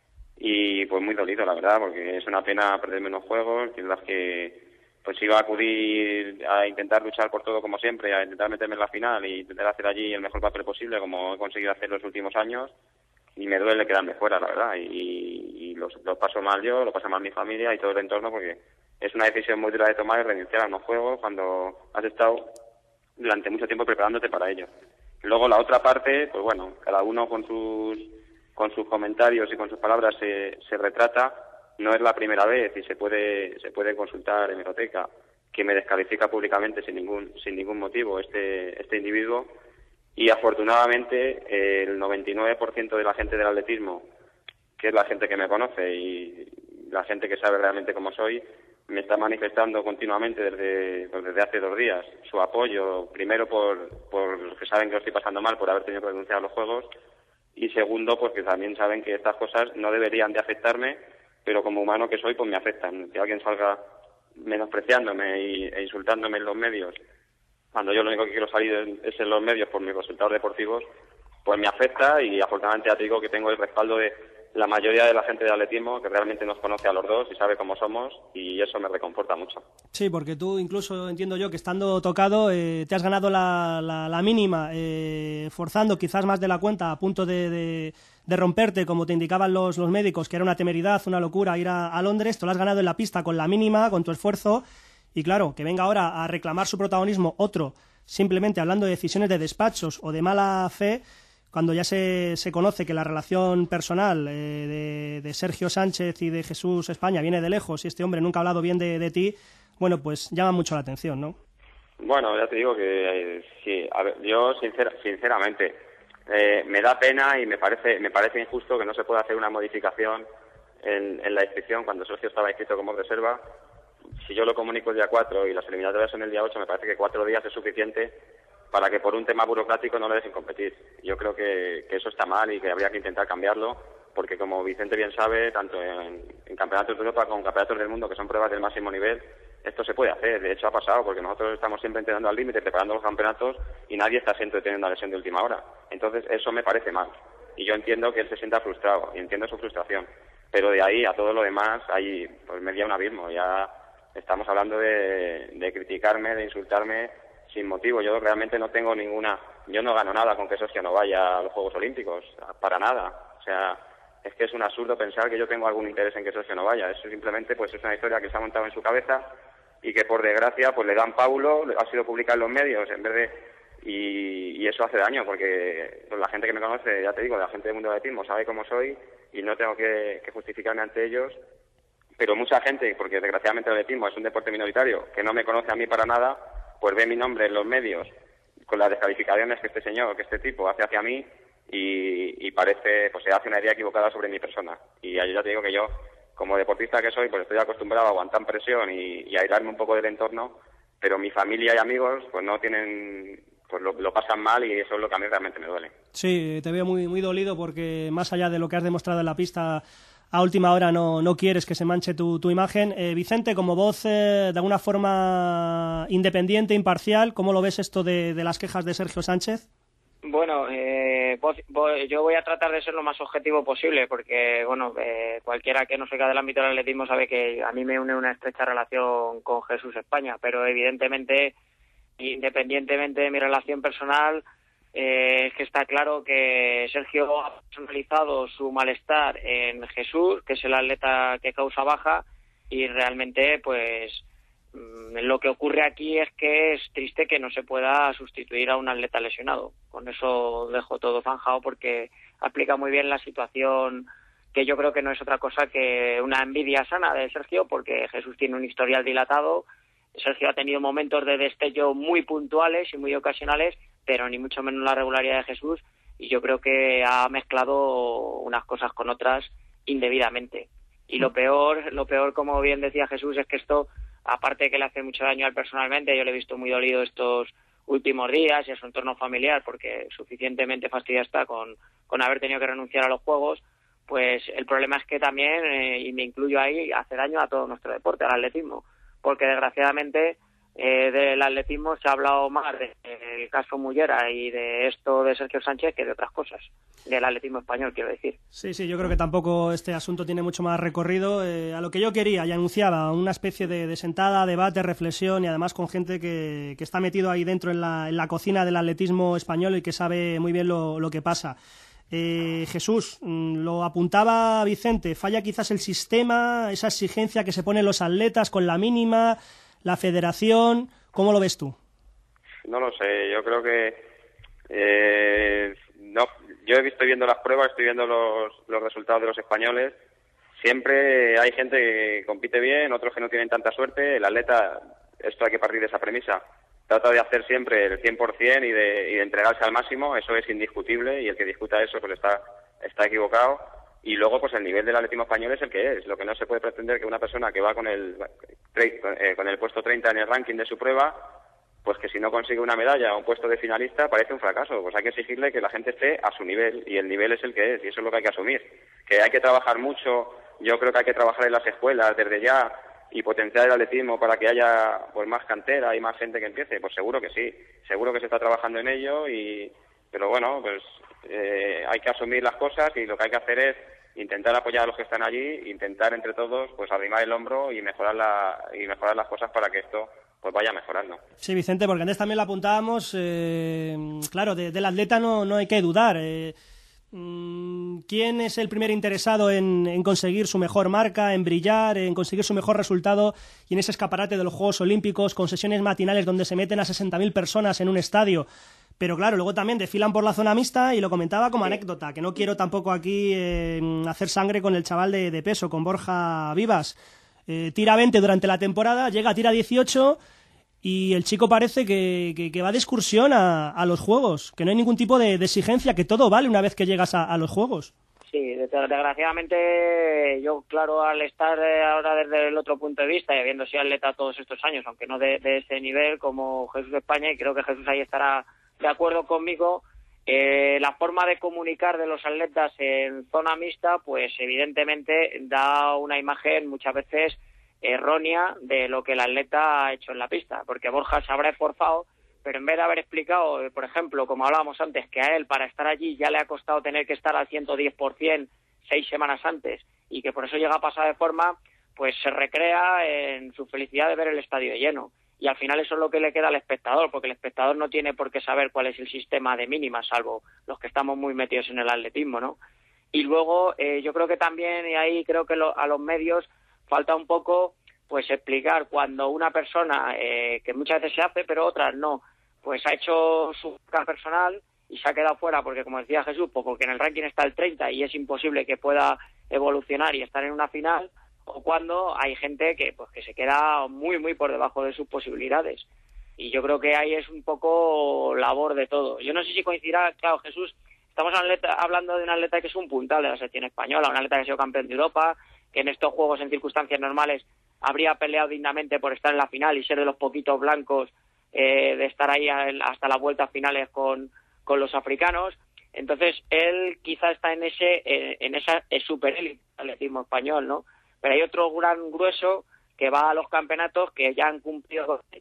Y pues muy dolido, la verdad, porque es una pena perderme unos juegos, que es las que pues iba a acudir a intentar luchar por todo como siempre, a intentar meterme en la final y intentar hacer allí el mejor papel posible como he conseguido hacer los últimos años, y me duele quedarme fuera, la verdad, y, y lo, lo paso mal yo, lo pasa mal mi familia y todo el entorno, porque es una decisión muy dura de tomar y renunciar a unos juegos cuando has estado durante mucho tiempo preparándote para ello. Luego la otra parte, pues bueno, cada uno con sus con sus comentarios y con sus palabras se, se retrata. No es la primera vez y se puede se puede consultar en hemeroteca que me descalifica públicamente sin ningún sin ningún motivo este este individuo, y afortunadamente el noventa y nueve por ciento de la gente del atletismo, que es la gente que me conoce y la gente que sabe realmente cómo soy, me está manifestando continuamente desde pues desde hace dos días su apoyo, primero por por los que saben que lo estoy pasando mal por haber tenido que renunciar a los juegos, y segundo porque también saben que estas cosas no deberían de afectarme, pero como humano que soy, pues me afectan. Que alguien salga menospreciándome y, e insultándome en los medios, cuando yo lo único que quiero salir es en los medios por mis resultados deportivos, pues me afecta, y afortunadamente ya te digo que tengo el respaldo de la mayoría de la gente de atletismo, que realmente nos conoce a los dos y sabe cómo somos, y eso me reconforta mucho. Sí, porque tú incluso, entiendo yo, que estando tocado, eh, te has ganado la, la, la mínima, eh, forzando quizás más de la cuenta, a punto de, de, de romperte, como te indicaban los, los médicos, que era una temeridad, una locura ir a, a Londres. Te lo has ganado en la pista con la mínima, con tu esfuerzo, y claro, que venga ahora a reclamar su protagonismo otro, simplemente hablando de decisiones de despachos o de mala fe, cuando ya se, se conoce que la relación personal eh, de, de Sergio Sánchez y de Jesús España viene de lejos y este hombre nunca ha hablado bien de, de ti, bueno, pues llama mucho la atención, ¿no? Bueno, ya te digo que eh, sí, a ver, yo sincer, sinceramente eh, me da pena y me parece me parece injusto que no se pueda hacer una modificación en, en la inscripción cuando Sergio estaba inscrito como reserva. Si yo lo comunico el día cuatro y las eliminatorias son el día ocho, me parece que cuatro días es suficiente para que por un tema burocrático no le dejen competir. Yo creo que, que eso está mal y que habría que intentar cambiarlo, porque como Vicente bien sabe, tanto en, en campeonatos de Europa como en campeonatos del mundo, que son pruebas del máximo nivel, esto se puede hacer. De hecho ha pasado, porque nosotros estamos siempre entrenando al límite, preparando los campeonatos, y nadie está siempre teniendo una lesión de última hora. Entonces eso me parece mal, y yo entiendo que él se sienta frustrado, y entiendo su frustración, pero de ahí a todo lo demás hay pues media un abismo. Ya estamos hablando de, de criticarme, de insultarme sin motivo. Yo realmente no tengo ninguna, yo no gano nada con que Sergio no vaya a los Juegos Olímpicos, para nada. O sea, es que es un absurdo pensar que yo tengo algún interés en que Sergio no vaya. Eso simplemente pues es una historia que se ha montado en su cabeza y que por desgracia pues le dan pábulo, ha sido publicada en los medios en vez de y, y eso hace daño, porque pues, la gente que me conoce, ya te digo, la gente del mundo del atletismo sabe cómo soy y no tengo que, que justificarme ante ellos. Pero mucha gente, porque desgraciadamente el atletismo es un deporte minoritario, que no me conoce a mí para nada, pues ve mi nombre en los medios con las descalificaciones que este señor, que este tipo hace hacia mí, y, y parece, pues se hace una idea equivocada sobre mi persona. Y ya te digo que yo, como deportista que soy, pues estoy acostumbrado a aguantar presión y, y a aislarme un poco del entorno, pero mi familia y amigos pues no tienen, pues lo, lo pasan mal, y eso es lo que a mí realmente me duele. Sí, te veo muy, muy dolido, porque más allá de lo que has demostrado en la pista, a última hora no, no quieres que se manche tu, tu imagen. Eh, Vicente, como voz eh, de alguna forma independiente, imparcial, ¿cómo lo ves esto de, de las quejas de Sergio Sánchez? Bueno, eh, vos, vos, yo voy a tratar de ser lo más objetivo posible porque, bueno, eh, cualquiera que no se quede del ámbito del atletismo sabe que a mí me une una estrecha relación con Jesús España, pero evidentemente, independientemente de mi relación personal, eh, es que está claro que Sergio ha personalizado su malestar en Jesús, que es el atleta que causa baja, y realmente, pues, lo que ocurre aquí es que es triste que no se pueda sustituir a un atleta lesionado. Con eso dejo todo zanjado porque aplica muy bien la situación, que yo creo que no es otra cosa que una envidia sana de Sergio, porque Jesús tiene un historial dilatado. Sergio ha tenido momentos de destello muy puntuales y muy ocasionales, pero ni mucho menos la regularidad de Jesús, y yo creo que ha mezclado unas cosas con otras indebidamente. Y lo peor, lo peor, como bien decía Jesús, es que esto, aparte de que le hace mucho daño a él personalmente, yo le he visto muy dolido estos últimos días y a su entorno familiar, porque suficientemente fastidiado está con, con haber tenido que renunciar a los Juegos, pues el problema es que también, eh, y me incluyo ahí, hace daño a todo nuestro deporte, al atletismo, porque desgraciadamente eh, del atletismo se ha hablado más del caso Mullera y de esto de Sergio Sánchez que de otras cosas, del atletismo español, quiero decir. Sí, sí, yo creo que tampoco este asunto tiene mucho más recorrido. Eh, a lo que yo quería y anunciaba, una especie de, de sentada, debate, reflexión, y además con gente que, que está metido ahí dentro en la, en la cocina del atletismo español y que sabe muy bien lo, lo que pasa. Eh, Jesús, lo apuntaba Vicente, falla quizás el sistema, esa exigencia que se ponen los atletas con la mínima, la federación. ¿Cómo lo ves tú? No lo sé, yo creo que eh, no, yo he visto viendo las pruebas, estoy viendo los, los resultados de los españoles. Siempre hay gente que compite bien, otros que no tienen tanta suerte. El atleta, esto hay que partir de esa premisa, trata de hacer siempre el cien por ciento y de, y de entregarse al máximo, eso es indiscutible, y el que discuta eso pues está, está equivocado. Y luego pues el nivel del atletismo español es el que es. Lo que no se puede pretender que una persona que va con el con el puesto treinta en el ranking de su prueba, pues que si no consigue una medalla o un puesto de finalista parece un fracaso. Pues hay que exigirle que la gente esté a su nivel, y el nivel es el que es, y eso es lo que hay que asumir. Que hay que trabajar mucho, yo creo que hay que trabajar en las escuelas desde ya y potenciar el atletismo para que haya pues más cantera y más gente que empiece. Pues seguro que sí, seguro que se está trabajando en ello, y pero bueno, pues eh, hay que asumir las cosas, y lo que hay que hacer es intentar apoyar a los que están allí, intentar entre todos pues arrimar el hombro y mejorar la, y mejorar las cosas para que esto pues vaya mejorando. Sí, Vicente, porque antes también lo apuntábamos, eh, claro, de, del atleta no, no hay que dudar. Eh, ¿Quién es el primer interesado en, en conseguir su mejor marca, en brillar, en conseguir su mejor resultado, y en ese escaparate de los Juegos Olímpicos con sesiones matinales donde se meten a sesenta mil personas en un estadio? Pero claro, luego también desfilan por la zona mixta, y lo comentaba como anécdota, que no quiero tampoco aquí eh, hacer sangre con el chaval de, de peso, con Borja Vivas. Eh, tira veinte durante la temporada, llega, tira dieciocho, y el chico parece que, que, que va de excursión a, a los Juegos, que no hay ningún tipo de, de exigencia, que todo vale una vez que llegas a, a los Juegos. Sí, desgraciadamente yo, claro, al estar ahora desde el otro punto de vista y habiendo sido atleta todos estos años, aunque no de, de ese nivel como Jesús España, y creo que Jesús ahí estará de acuerdo conmigo, eh, la forma de comunicar de los atletas en zona mixta, pues evidentemente da una imagen muchas veces errónea de lo que el atleta ha hecho en la pista, porque Borja se habrá esforzado, pero en vez de haber explicado, por ejemplo, como hablábamos antes, que a él para estar allí ya le ha costado tener que estar al ciento diez por ciento seis semanas antes, y que por eso llega a pasar de forma, pues se recrea en su felicidad de ver el estadio lleno. Y al final eso es lo que le queda al espectador, porque el espectador no tiene por qué saber cuál es el sistema de mínimas, salvo los que estamos muy metidos en el atletismo, ¿no? Y luego eh, yo creo que también, y ahí creo que lo, a los medios falta un poco pues explicar cuando una persona, eh, que muchas veces se hace, pero otras no, pues ha hecho su marca personal y se ha quedado fuera, porque como decía Jesús, pues porque en el ranking está el treinta y es imposible que pueda evolucionar y estar en una final, o cuando hay gente que pues que se queda muy muy por debajo de sus posibilidades. Y yo creo que ahí es un poco labor de todo. Yo no sé si coincidirá, claro, Jesús, estamos atleta, hablando de un atleta que es un puntal de la selección española, un atleta que ha sido campeón de Europa, que en estos juegos en circunstancias normales habría peleado dignamente por estar en la final y ser de los poquitos blancos eh, de estar ahí hasta las vueltas finales con, con los africanos. Entonces él quizá está en ese eh, en esa superélite del atletismo español, ¿no? Pero hay otro gran grueso que va a los campeonatos que ya han cumplido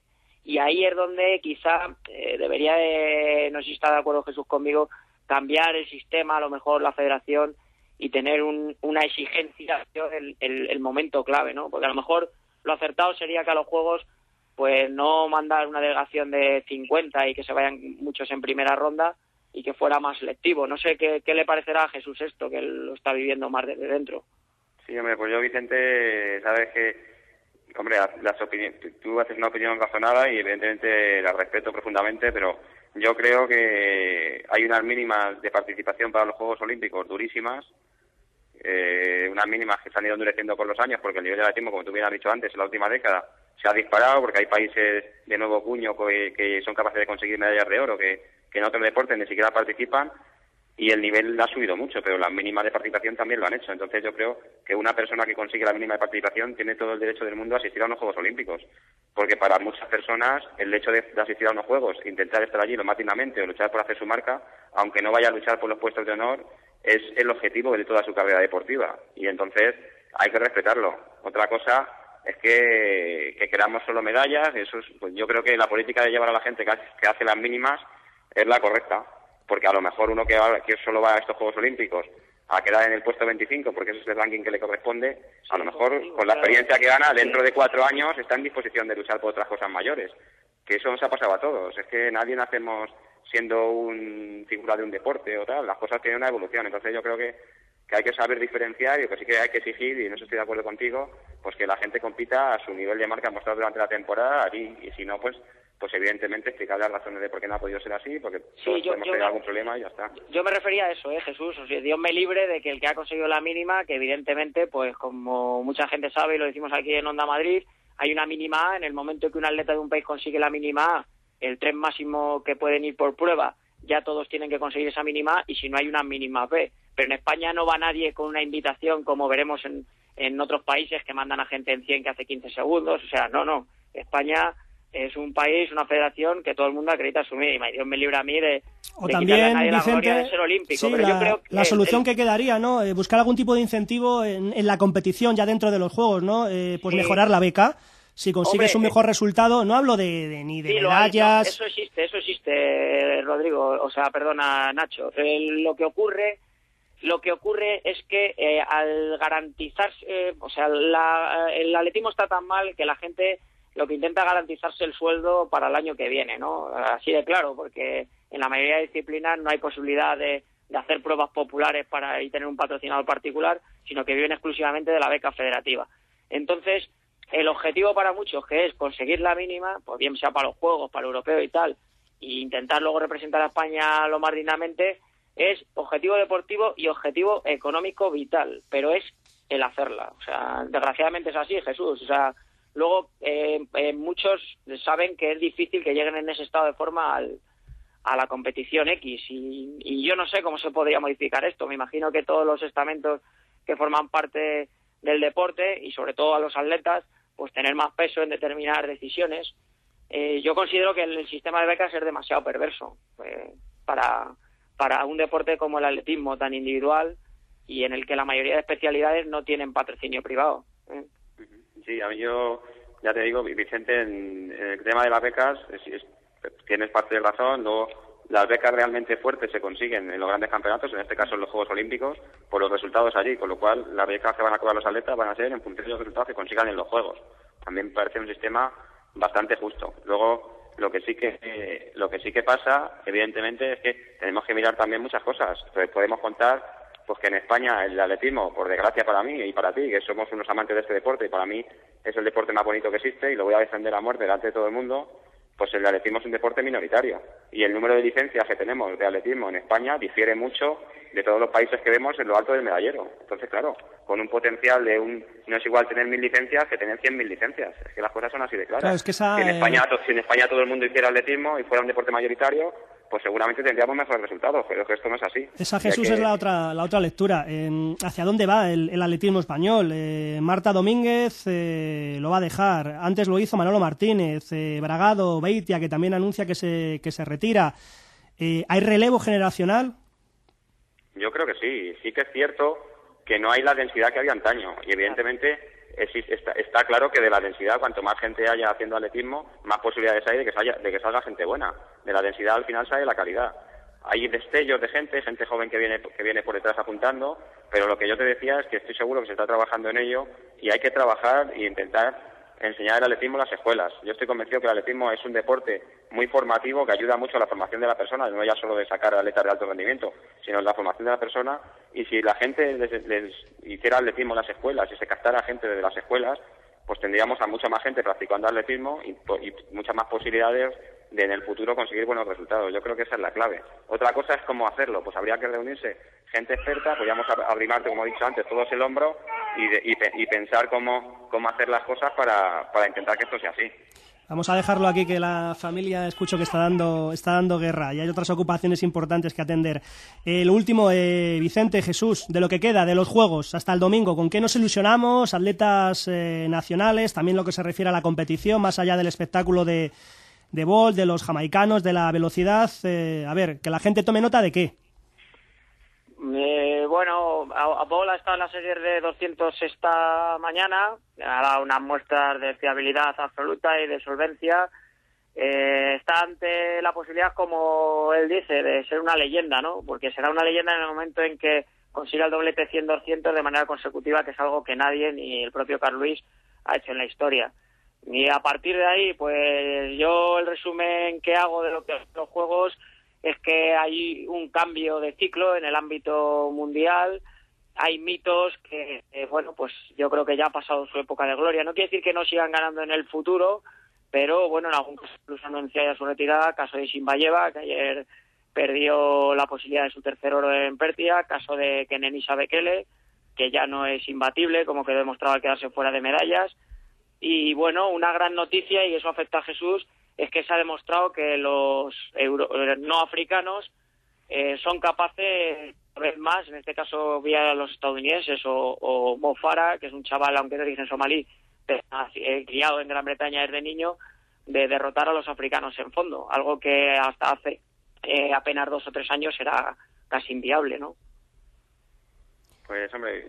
y ahí es donde quizá eh, debería, de, no sé si está de acuerdo Jesús conmigo, cambiar el sistema, a lo mejor la federación, y tener un, una exigencia el, el, el momento clave, ¿no? Porque a lo mejor lo acertado sería que a los Juegos pues no mandar una delegación de cincuenta y que se vayan muchos en primera ronda y que fuera más selectivo. No sé qué, qué le parecerá a Jesús esto, que él lo está viviendo más desde dentro. Sí, hombre, pues yo, Vicente, sabes que, hombre, las opiniones, tú haces una opinión razonada y evidentemente la respeto profundamente, pero yo creo que hay unas mínimas de participación para los Juegos Olímpicos durísimas, eh, unas mínimas que se han ido endureciendo con los años, porque el nivel de atletismo, como tú bien has dicho antes, en la última década se ha disparado, porque hay países de nuevo cuño que, que son capaces de conseguir medallas de oro, que, que en otros deportes ni siquiera participan, y el nivel ha subido mucho, pero las mínimas de participación también lo han hecho. Entonces yo creo que una persona que consigue la mínima de participación tiene todo el derecho del mundo a asistir a unos Juegos Olímpicos, porque para muchas personas el hecho de, de asistir a unos Juegos, intentar estar allí lo más dignamente o luchar por hacer su marca, aunque no vaya a luchar por los puestos de honor, es el objetivo de toda su carrera deportiva, y entonces hay que respetarlo. Otra cosa es que, que queramos solo medallas. Eso es, pues yo creo que la política de llevar a la gente que hace, que hace las mínimas es la correcta, porque a lo mejor uno que, va, que solo va a estos Juegos Olímpicos a quedar en el puesto veinticinco, porque ese es el ranking que le corresponde, a lo mejor con la experiencia que gana, dentro de cuatro años está en disposición de luchar por otras cosas mayores, que eso nos ha pasado a todos. Es que nadie nacemos siendo un figura de un deporte o tal, las cosas tienen una evolución. Entonces yo creo que, que hay que saber diferenciar, y que sí que hay que exigir, y no estoy de acuerdo contigo, pues que la gente compita a su nivel de marca mostrado durante la temporada, y, y si no, pues pues evidentemente explicar las razones de por qué no ha podido ser así, porque sí, todos yo, podemos yo tener me, algún problema y ya está. Yo me refería a eso, ¿eh, Jesús? O sea, Dios me libre de que el que ha conseguido la mínima, que evidentemente, pues como mucha gente sabe, y lo decimos aquí en Onda Madrid, hay una mínima A. En el momento que un atleta de un país consigue la mínima A, el tren máximo que pueden ir por prueba, ya todos tienen que conseguir esa mínima A, y si no hay una mínima B. Pero en España no va nadie con una invitación, como veremos en, en otros países que mandan a gente en cien que hace quince segundos. O sea, no, no. España es un país, una federación que todo el mundo acredita su mínima, y Dios me libre a mí de, o de también, quitarle a nadie Vicente, la gloria de ser olímpico. Sí, pero la, yo creo que la solución el, que quedaría, ¿no? Eh, buscar algún tipo de incentivo en, en la competición ya dentro de los Juegos, ¿no? Eh, pues sí. Mejorar la beca. Si consigues Hombre, un mejor resultado, no hablo de, de ni de sí, medallas. Eso existe, eso existe, Rodrigo, o sea, perdona, Nacho. Eh, lo que ocurre, lo que ocurre es que eh, al garantizarse, eh, o sea, la, el atletismo está tan mal que la gente lo que intenta garantizarse el sueldo para el año que viene, ¿no? Así de claro, porque en la mayoría de disciplinas no hay posibilidad de, de hacer pruebas populares para y tener un patrocinador particular, sino que viven exclusivamente de la beca federativa. Entonces, el objetivo para muchos, que es conseguir la mínima, pues bien sea para los Juegos, para el europeo y tal, e intentar luego representar a España lo más dignamente, es objetivo deportivo y objetivo económico vital, pero es el hacerla. O sea, desgraciadamente es así, Jesús. O sea, luego eh, eh, muchos saben que es difícil que lleguen en ese estado de forma al, a la competición X, y, y yo no sé cómo se podría modificar esto. Me imagino que todos los estamentos que forman parte del deporte, y sobre todo a los atletas, pues tener más peso en determinar decisiones. Eh, yo considero que el sistema de becas es demasiado perverso eh, para, para un deporte como el atletismo, tan individual, y en el que la mayoría de especialidades no tienen patrocinio privado. ¿eh? Sí, a mí yo, ya te digo, Vicente, en, en el tema de las becas, es, es, tienes parte de razón. Luego, las becas realmente fuertes se consiguen en los grandes campeonatos, en este caso en los Juegos Olímpicos, por los resultados allí, con lo cual las becas que van a cobrar los atletas van a ser en función de los resultados que consigan en los Juegos. También me parece un sistema bastante justo. Luego, lo que sí que eh, lo que sí que pasa, evidentemente, es que tenemos que mirar también muchas cosas. Entonces, podemos contar pues que en España el atletismo, por desgracia para mí y para ti, que somos unos amantes de este deporte, y para mí es el deporte más bonito que existe, y lo voy a defender a muerte delante de todo el mundo, pues el atletismo es un deporte minoritario, y el número de licencias que tenemos de atletismo en España difiere mucho de todos los países que vemos en lo alto del medallero. Entonces, claro, con un potencial de un... no es igual tener mil licencias que tener cien mil licencias. Es que las cosas son así de claras. Claro, es que esa, si, en España, eh... si en España todo el mundo hiciera atletismo y fuera un deporte mayoritario, pues seguramente tendríamos mejores resultados, pero que esto no es así. Esa, Jesús, que... es la otra la otra lectura. Eh, ¿Hacia dónde va el, el atletismo español? Eh, Marta Domínguez eh, lo va a dejar. Antes lo hizo Manolo Martínez, eh, Bragado, Beitia, que también anuncia que se, que se retira. Eh, ¿Hay relevo generacional? Yo creo que sí. Sí que es cierto que no hay la densidad que había antaño, y evidentemente existe, está, está claro que de la densidad, cuanto más gente haya haciendo atletismo, más posibilidades hay de que salga, de que salga gente buena. De la densidad al final sale la calidad. Hay destellos de gente, gente joven que viene que viene por detrás apuntando, pero lo que yo te decía es que estoy seguro que se está trabajando en ello y hay que trabajar e intentar enseñar el atletismo en las escuelas. Yo estoy convencido que el atletismo es un deporte muy formativo que ayuda mucho a la formación de la persona, no ya solo de sacar atletas de alto rendimiento, sino en la formación de la persona. Y si la gente les, les hiciera atletismo en las escuelas y se captara gente desde las escuelas, pues tendríamos a mucha más gente practicando atletismo y, y muchas más posibilidades de en el futuro conseguir buenos resultados. Yo creo que esa es la clave. Otra cosa es cómo hacerlo. Pues habría que reunirse gente experta, podríamos arrimarte, como he dicho antes, todos el hombro y, de, y, y pensar cómo, cómo hacer las cosas para, para intentar que esto sea así. Vamos a dejarlo aquí, que la familia escucho que está dando está dando guerra y hay otras ocupaciones importantes que atender. El último, eh, Vicente, Jesús, de lo que queda de los Juegos hasta el domingo, ¿con qué nos ilusionamos? Atletas eh, nacionales, también lo que se refiere a la competición, más allá del espectáculo de, de Bolt, de los jamaicanos, de la velocidad. Eh, a ver, que la gente tome nota de qué. Eh, bueno, Bolt ha estado en la serie de doscientos esta mañana, ha dado unas muestras de fiabilidad absoluta y de solvencia. Eh, está ante la posibilidad, como él dice, de ser una leyenda, ¿no? Porque será una leyenda en el momento en que consiga el doblete cien doscientos de manera consecutiva, que es algo que nadie, ni el propio Carl Lewis, ha hecho en la historia. Y a partir de ahí, pues yo el resumen que hago de lo que los Juegos es que hay un cambio de ciclo en el ámbito mundial. Hay mitos que, eh, bueno, pues yo creo que ya ha pasado su época de gloria. No quiere decir que no sigan ganando en el futuro, pero bueno, en algún caso incluso anuncia ya su retirada. Caso de Simbayeva, que ayer perdió la posibilidad de su tercer oro en Pertia. Caso de Kenenisa Bekele, que ya no es imbatible, como quedó demostrado al quedarse fuera de medallas. Y bueno, una gran noticia, y eso afecta a Jesús, es que se ha demostrado que los euro, no africanos eh, son capaces, una vez más, en este caso vía los estadounidenses o, o Mo Farah, que es un chaval, aunque de origen somalí, eh, criado en Gran Bretaña desde niño, de derrotar a los africanos en fondo, algo que hasta hace eh, apenas dos o tres años era casi inviable, ¿no? Pues hombre,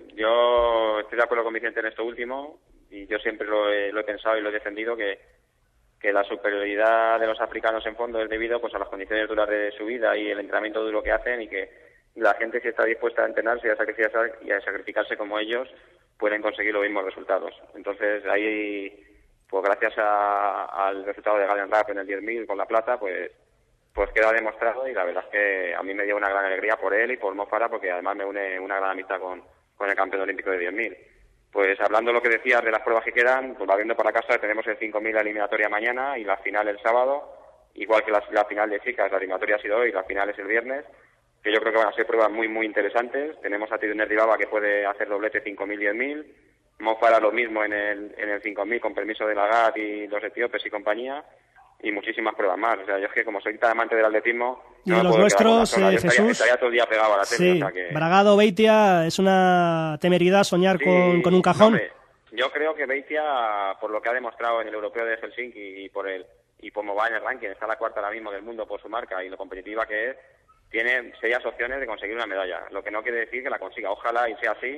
yo estoy de acuerdo con Vicente en esto último, y yo siempre lo he, lo he pensado y lo he defendido, que que la superioridad de los africanos en fondo es debido pues a las condiciones duras de su vida y el entrenamiento duro que hacen, y que la gente, si está dispuesta a entrenarse y a sacrificarse, y a sacrificarse como ellos, pueden conseguir los mismos resultados. Entonces ahí, pues gracias a, al resultado de Galen Rapp en el diez mil con la plata, pues pues queda demostrado, y la verdad es que a mí me dio una gran alegría por él y por Mo Farah, porque además me une una gran amistad con, con el campeón olímpico de diez mil. Pues hablando de lo que decías de las pruebas que quedan, pues volviendo para casa, tenemos el cinco mil la eliminatoria mañana y la final el sábado, igual que la, la final de chicas, la eliminatoria ha sido hoy, la final es el viernes, que yo creo que van a ser pruebas muy muy interesantes. Tenemos a Tiduner Dibaba, que puede hacer doblete cinco mil, diez mil, Mo Farah lo mismo en el, en el cinco mil con permiso de Lagat y los etíopes y compañía, y muchísimas pruebas más. O sea, yo es que como soy tan amante del atletismo, y no de me los puedo nuestros, quedar con una sola. eh, Jesús, estaría, estaría todo el día pegado a la tele. Sí, o sea que... Bragado, Beitia, es una temeridad soñar Sí, con, con un cajón. Hombre, yo creo que Beitia, por lo que ha demostrado en el europeo de Helsinki y por el y como va en el ranking, está la cuarta ahora mismo del mundo por su marca y lo competitiva que es, tiene serias opciones de conseguir una medalla. Lo que no quiere decir que la consiga. Ojalá y sea así.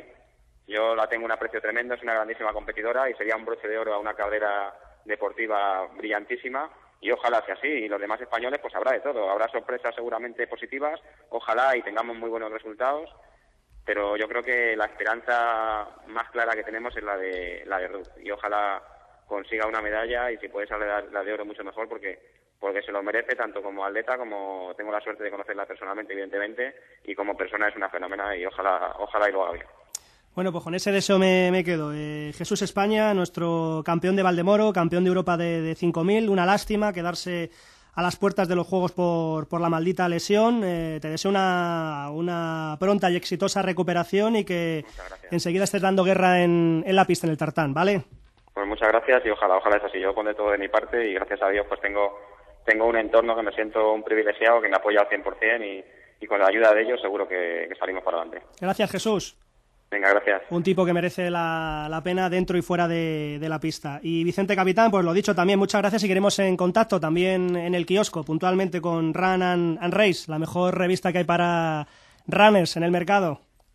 Yo la tengo un aprecio tremendo, es una grandísima competidora y sería un broche de oro a una carrera deportiva brillantísima. Y ojalá sea así. Y los demás españoles, pues habrá de todo. Habrá sorpresas seguramente positivas. Ojalá y tengamos muy buenos resultados. Pero yo creo que la esperanza más clara que tenemos es la de la de Ruth. Y ojalá consiga una medalla, y si puede salir la de oro mucho mejor, porque porque se lo merece tanto como atleta, como tengo la suerte de conocerla personalmente, evidentemente, y como persona es una fenómena, y ojalá ojalá y lo haga bien. Bueno, pues con ese deseo me, me quedo. Eh, Jesús España, nuestro campeón de Valdemoro, campeón de Europa de, de cinco mil, una lástima quedarse a las puertas de los Juegos por, por la maldita lesión. Eh, te deseo una, una pronta y exitosa recuperación, y que enseguida estés dando guerra en, en la pista, en el tartán, ¿vale? Pues muchas gracias, y ojalá, ojalá es así. Yo pondré todo de mi parte, y gracias a Dios pues tengo tengo un entorno que me siento un privilegiado, que me apoya al cien por ciento, y, y con la ayuda de ellos seguro que, que salimos para adelante. Gracias, Jesús. Venga, gracias. Un tipo que merece la, la pena dentro y fuera de, de la pista. Y Vicente Capitán, pues lo dicho también, muchas gracias. Seguiremos en contacto también en el kiosco, puntualmente con Run and, and Race, la mejor revista que hay para runners en el mercado.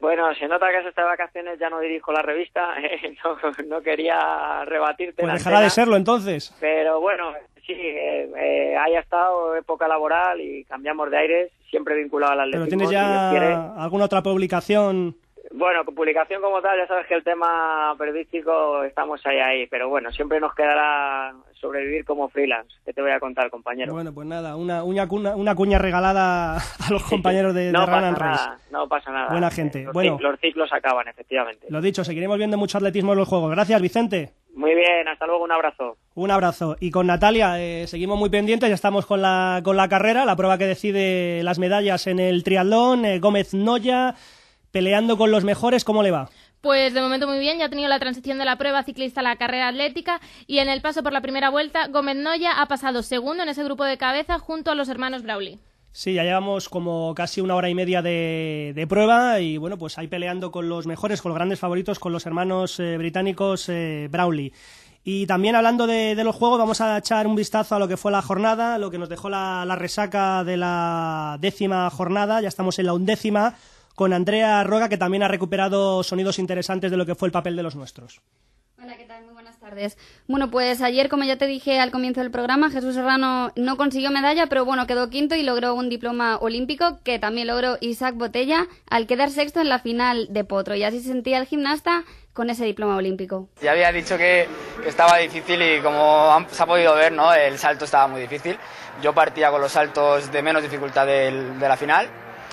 Bueno, se nota que estas vacaciones ya no dirijo la revista, eh, no, no quería rebatirte. Pues dejará de serlo entonces. Pero bueno, sí, eh, eh, haya estado época laboral y cambiamos de aires, siempre vinculado al atletismo. ¿Pero tienes ya alguna otra publicación? Bueno, publicación como tal, ya sabes que el tema periodístico estamos ahí ahí, pero bueno, siempre nos quedará sobrevivir como freelance. ¿Qué te voy a contar, compañero? Bueno, pues nada, una, una, cuña, una cuña regalada a los compañeros de, no de Run and pasa Race. nada, no pasa nada. Buena gente. Los, bueno, los ciclos acaban, efectivamente. Lo dicho, seguiremos viendo mucho atletismo en los Juegos. Gracias, Vicente. Muy bien, hasta luego, un abrazo. Un abrazo. Y con Natalia, eh, seguimos muy pendientes, ya estamos con la, con la carrera, la prueba que decide las medallas en el triatlón, eh, Gómez Noya, peleando con los mejores. ¿Cómo le va? Pues de momento muy bien, ya ha tenido la transición de la prueba ciclista a la carrera atlética y en el paso por la primera vuelta, Gómez Noya ha pasado segundo en ese grupo de cabeza junto a los hermanos Brawley. Sí, ya llevamos como casi una hora y media de, de prueba y bueno, pues ahí peleando con los mejores, con los grandes favoritos, con los hermanos eh, británicos eh, Brawley. Y también hablando de, de los juegos, vamos a echar un vistazo a lo que fue la jornada, lo que nos dejó la, la resaca de la décima jornada, ya estamos en la undécima, con Andrea Roga, que también ha recuperado sonidos interesantes de lo que fue el papel de los nuestros. Hola, ¿qué tal? Muy buenas tardes. Bueno, pues ayer, como ya te dije al comienzo del programa, Jesús Serrano no consiguió medalla, pero bueno, quedó quinto y logró un diploma olímpico, que también logró Isaac Botella, al quedar sexto en la final de potro. Y así se sentía el gimnasta con ese diploma olímpico. Ya había dicho que, que estaba difícil y como han, se ha podido ver, ¿no? El salto estaba muy difícil. Yo partía con los saltos de menos dificultad del, de la final.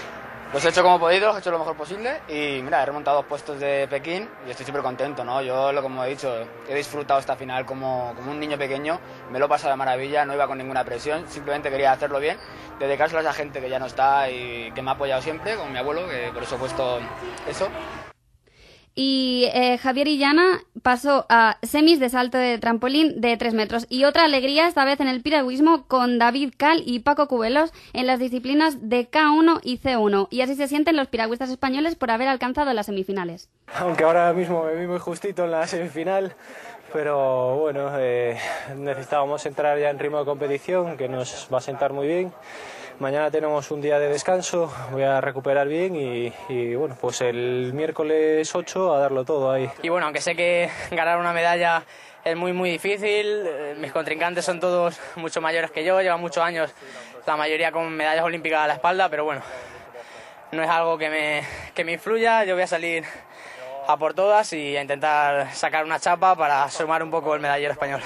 Los he hecho como he podido, los he hecho lo mejor posible y mira, he remontado dos puestos de Pekín y estoy súper contento, ¿no? Yo, lo como he dicho, he disfrutado esta final como, como un niño pequeño, me lo he pasado de maravilla, no iba con ninguna presión, simplemente quería hacerlo bien, dedicárselo a esa gente que ya no está y que me ha apoyado siempre, como mi abuelo, que por eso he puesto eso. Y eh, Javier Illana pasó a semis de salto de trampolín de tres metros. Y otra alegría, esta vez en el piragüismo, con David Cal y Paco Cubelos en las disciplinas de K uno y C uno. Y así se sienten los piragüistas españoles por haber alcanzado las semifinales. Aunque ahora mismo me vi muy justito en la semifinal, pero bueno, eh, necesitábamos entrar ya en ritmo de competición, que nos va a sentar muy bien. Mañana tenemos un día de descanso, voy a recuperar bien y, y bueno, pues el miércoles ocho a darlo todo ahí. Y bueno, aunque sé que ganar una medalla es muy muy difícil, mis contrincantes son todos mucho mayores que yo, llevan muchos años, la mayoría con medallas olímpicas a la espalda, pero bueno, no es algo que me, que me influya, yo voy a salir a por todas y a intentar sacar una chapa para sumar un poco el medallero español.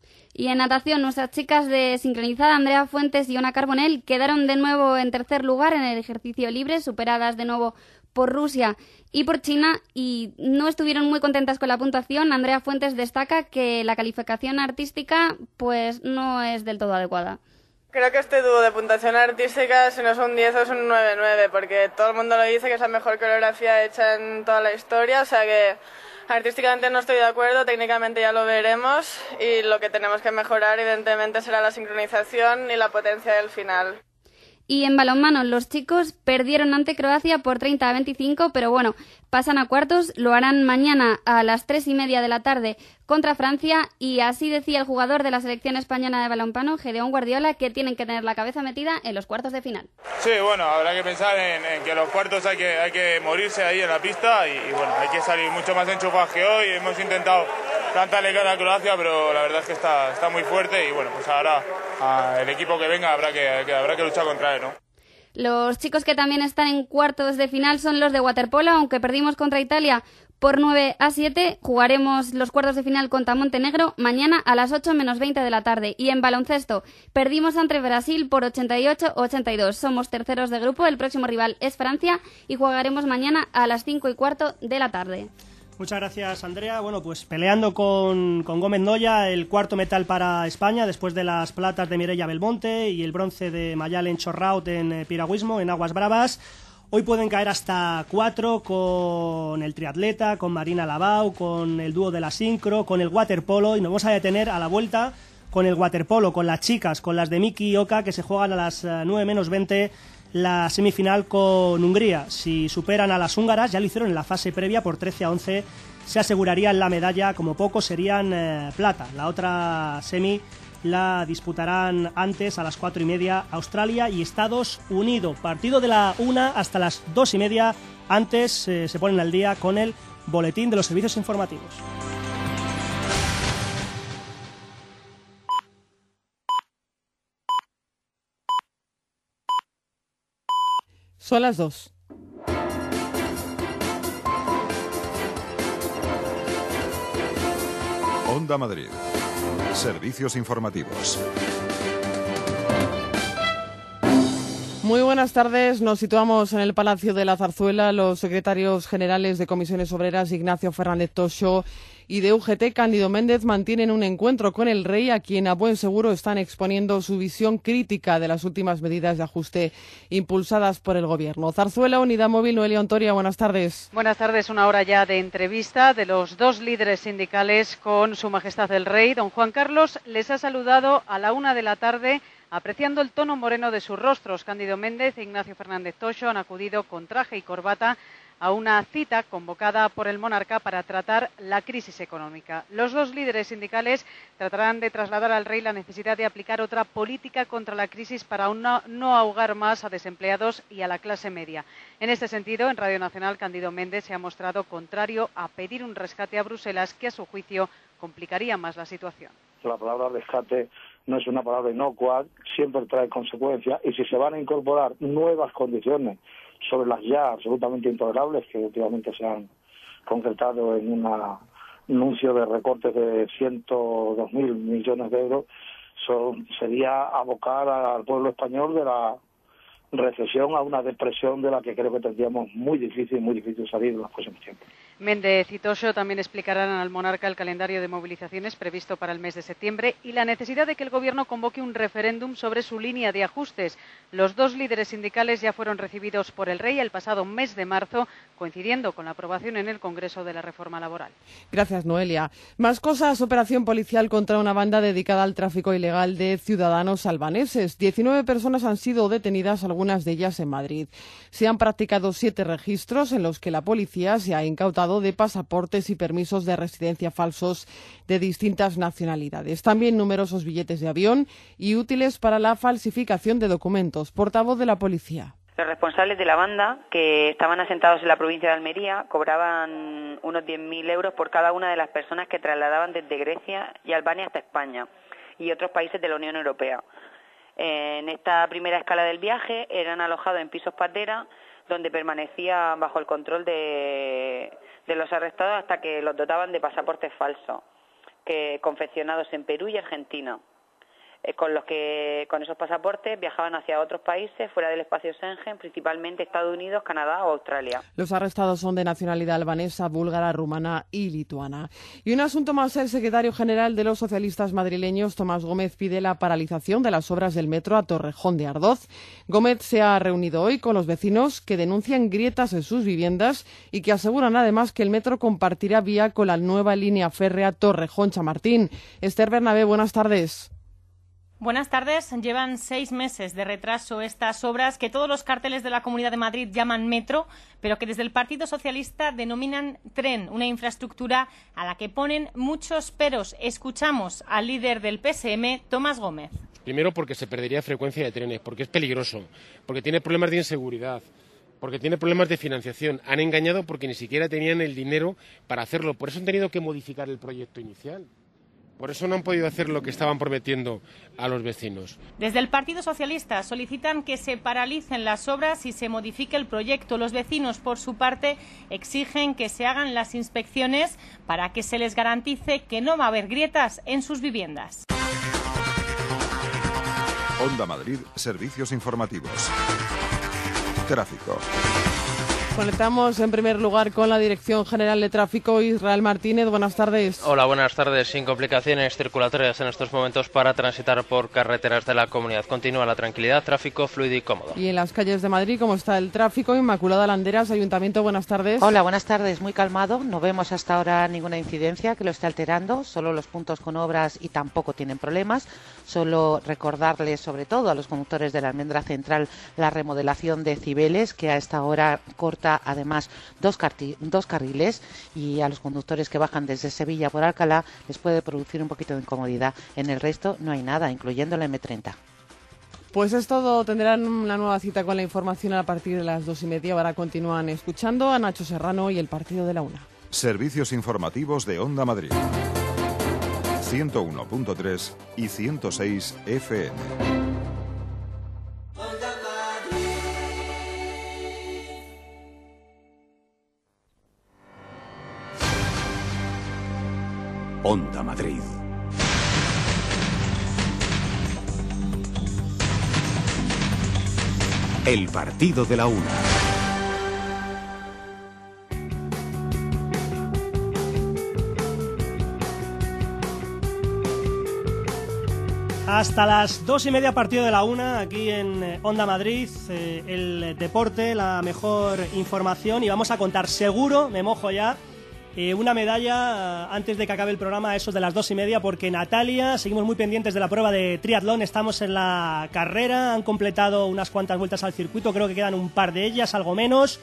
Y en natación, nuestras chicas de sincronizada, Andrea Fuentes y Ona Carbonell, quedaron de nuevo en tercer lugar en el ejercicio libre, superadas de nuevo por Rusia y por China, y no estuvieron muy contentas con la puntuación. Andrea Fuentes destaca que la calificación artística pues no es del todo adecuada. Creo que este dúo de puntuación artística, si no es un diez o es un nueve nueve, porque todo el mundo lo dice que es la mejor coreografía hecha en toda la historia, o sea que artísticamente no estoy de acuerdo, técnicamente ya lo veremos y lo que tenemos que mejorar evidentemente será la sincronización y la potencia del final. Y en balonmano, los chicos perdieron ante Croacia por treinta a veinticinco, pero bueno, pasan a cuartos, lo harán mañana a las tres y media de la tarde contra Francia, y así decía el jugador de la selección española de balonmano, Gedeón Guardiola, que tienen que tener la cabeza metida en los cuartos de final. Sí, bueno, habrá que pensar en, en que los cuartos hay que, hay que morirse ahí en la pista y, y bueno, hay que salir mucho más enchufados que hoy. Hemos intentado plantarle cara a Croacia, pero la verdad es que está, está muy fuerte y bueno, pues ahora a el equipo que venga habrá que, que, habrá que luchar contra él, ¿no? Los chicos que también están en cuartos de final son los de waterpolo, aunque perdimos contra Italia por nueve a siete. Jugaremos los cuartos de final contra Montenegro mañana a las ocho menos veinte de la tarde. Y en baloncesto, perdimos ante Brasil por ochenta y ocho a ochenta y dos. Somos terceros de grupo, el próximo rival es Francia y jugaremos mañana a las cinco y cuarto de la tarde. Muchas gracias, Andrea. Bueno, pues peleando con, con Gómez Noya, el cuarto metal para España, después de las platas de Mireia Belmonte y el bronce de Mayalen Chorraut en eh, piragüismo, en aguas bravas. Hoy pueden caer hasta cuatro con el triatleta, con Marina Labau, con el dúo de la sincro, con el waterpolo, y nos vamos a detener a la vuelta con el waterpolo, con las chicas, con las de Miki y Oka, que se juegan a las nueve menos veinte la semifinal con Hungría. Si superan a las húngaras, ya lo hicieron en la fase previa por trece a once, se asegurarían la medalla, como poco serían eh, plata. La otra semi la disputarán antes a las cuatro y media Australia y Estados Unidos. Partido de la una hasta las dos y media. Antes eh, se ponen al día con el boletín de los servicios informativos. Son las dos. Onda Madrid. Servicios informativos. Muy buenas tardes. Nos situamos en el Palacio de la Zarzuela. Los secretarios generales de Comisiones Obreras, Ignacio Fernández Toxo, y de U G T, Cándido Méndez, mantienen un encuentro con el rey, a quien a buen seguro están exponiendo su visión crítica de las últimas medidas de ajuste impulsadas por el Gobierno. Zarzuela, Unidad Móvil, Noelia Ontoria, buenas tardes. Buenas tardes. Una hora ya de entrevista de los dos líderes sindicales con Su Majestad el Rey. Don Juan Carlos les ha saludado a la una de la tarde, apreciando el tono moreno de sus rostros. Cándido Méndez e Ignacio Fernández Toxo han acudido con traje y corbata a una cita convocada por el monarca para tratar la crisis económica. Los dos líderes sindicales tratarán de trasladar al rey la necesidad de aplicar otra política contra la crisis para no, no ahogar más a desempleados y a la clase media. En este sentido, en Radio Nacional, Cándido Méndez se ha mostrado contrario a pedir un rescate a Bruselas, que a su juicio complicaría más la situación. La palabra rescate no es una palabra inocua, siempre trae consecuencias, y si se van a incorporar nuevas condiciones sobre las ya absolutamente intolerables que últimamente se han concretado en un anuncio de recortes de ciento dos mil millones de euros, son, sería abocar al pueblo español de la recesión a una depresión de la que creo que tendríamos muy difícil, muy difícil salir en los próximos tiempos. Méndez y Toxo también explicarán al monarca el calendario de movilizaciones previsto para el mes de septiembre y la necesidad de que el Gobierno convoque un referéndum sobre su línea de ajustes. Los dos líderes sindicales ya fueron recibidos por el rey el pasado mes de marzo, coincidiendo con la aprobación en el Congreso de la reforma laboral. Gracias, Noelia. Más cosas. Operación policial contra una banda dedicada al tráfico ilegal de ciudadanos albaneses. diecinueve personas han sido detenidas, algunas de ellas en Madrid. Se han practicado siete registros en los que la policía se ha incautado de pasaportes y permisos de residencia falsos de distintas nacionalidades. También numerosos billetes de avión y útiles para la falsificación de documentos. Portavoz de la policía. Los responsables de la banda, que estaban asentados en la provincia de Almería, cobraban unos diez mil euros por cada una de las personas que trasladaban desde Grecia y Albania hasta España y otros países de la Unión Europea. En esta primera escala del viaje eran alojados en pisos patera, donde permanecían bajo el control de, de los arrestados hasta que los dotaban de pasaportes falsos, que confeccionados en Perú y Argentina, eh, con los que con esos pasaportes viajaban hacia otros países fuera del espacio Schengen, principalmente Estados Unidos, Canadá o Australia. Los arrestados son de nacionalidad albanesa, búlgara, rumana y lituana. Y un asunto más: el secretario general de los socialistas madrileños, Tomás Gómez, pide la paralización de las obras del metro a Torrejón de Ardoz. Gómez se ha reunido hoy con los vecinos, que denuncian grietas en sus viviendas y que aseguran además que el metro compartirá vía con la nueva línea férrea Torrejón-Chamartín. Esther Bernabé, buenas tardes. Buenas tardes. Llevan seis meses de retraso estas obras que todos los carteles de la Comunidad de Madrid llaman metro, pero que desde el Partido Socialista denominan tren, una infraestructura a la que ponen muchos peros. Escuchamos al líder del P S M, Tomás Gómez. Primero, porque se perdería frecuencia de trenes, porque es peligroso, porque tiene problemas de inseguridad, porque tiene problemas de financiación. Han engañado porque ni siquiera tenían el dinero para hacerlo. Por eso han tenido que modificar el proyecto inicial. Por eso no han podido hacer lo que estaban prometiendo a los vecinos. Desde el Partido Socialista solicitan que se paralicen las obras y se modifique el proyecto. Los vecinos, por su parte, exigen que se hagan las inspecciones para que se les garantice que no va a haber grietas en sus viviendas. Onda Madrid, servicios informativos. Tráfico. Conectamos en primer lugar con la Dirección General de Tráfico. Israel Martínez, buenas tardes. Hola, buenas tardes. Sin complicaciones circulatorias en estos momentos para transitar por carreteras de la comunidad. Continúa la tranquilidad, tráfico fluido y cómodo. Y en las calles de Madrid, ¿cómo está el tráfico? Inmaculada Landeras, Ayuntamiento, buenas tardes. Hola, buenas tardes. Muy calmado. No vemos hasta ahora ninguna incidencia que lo esté alterando. Solo los puntos con obras y tampoco tienen problemas. Solo recordarles, sobre todo a los conductores de la Almendra Central, la remodelación de Cibeles, que a esta hora corta presenta además dos, dos carriles y a los conductores que bajan desde Sevilla por Alcalá les puede producir un poquito de incomodidad. En el resto no hay nada, incluyendo la eme treinta. Pues es todo, tendrán una nueva cita con la información a partir de las dos y media. Ahora continúan escuchando a Nacho Serrano y el partido de la una. Servicios informativos de Onda Madrid. ciento uno punto tres y ciento seis efe eme. Onda Madrid. El partido de la una. Hasta las dos y media, partido de la una, aquí en Onda Madrid, eh, el deporte, la mejor información, y vamos a contar, seguro, me mojo ya, eh, una medalla eh, antes de que acabe el programa, eso de las dos y media, porque Natalia, seguimos muy pendientes de la prueba de triatlón, estamos en la carrera, han completado unas cuantas vueltas al circuito, creo que quedan un par de ellas, algo menos,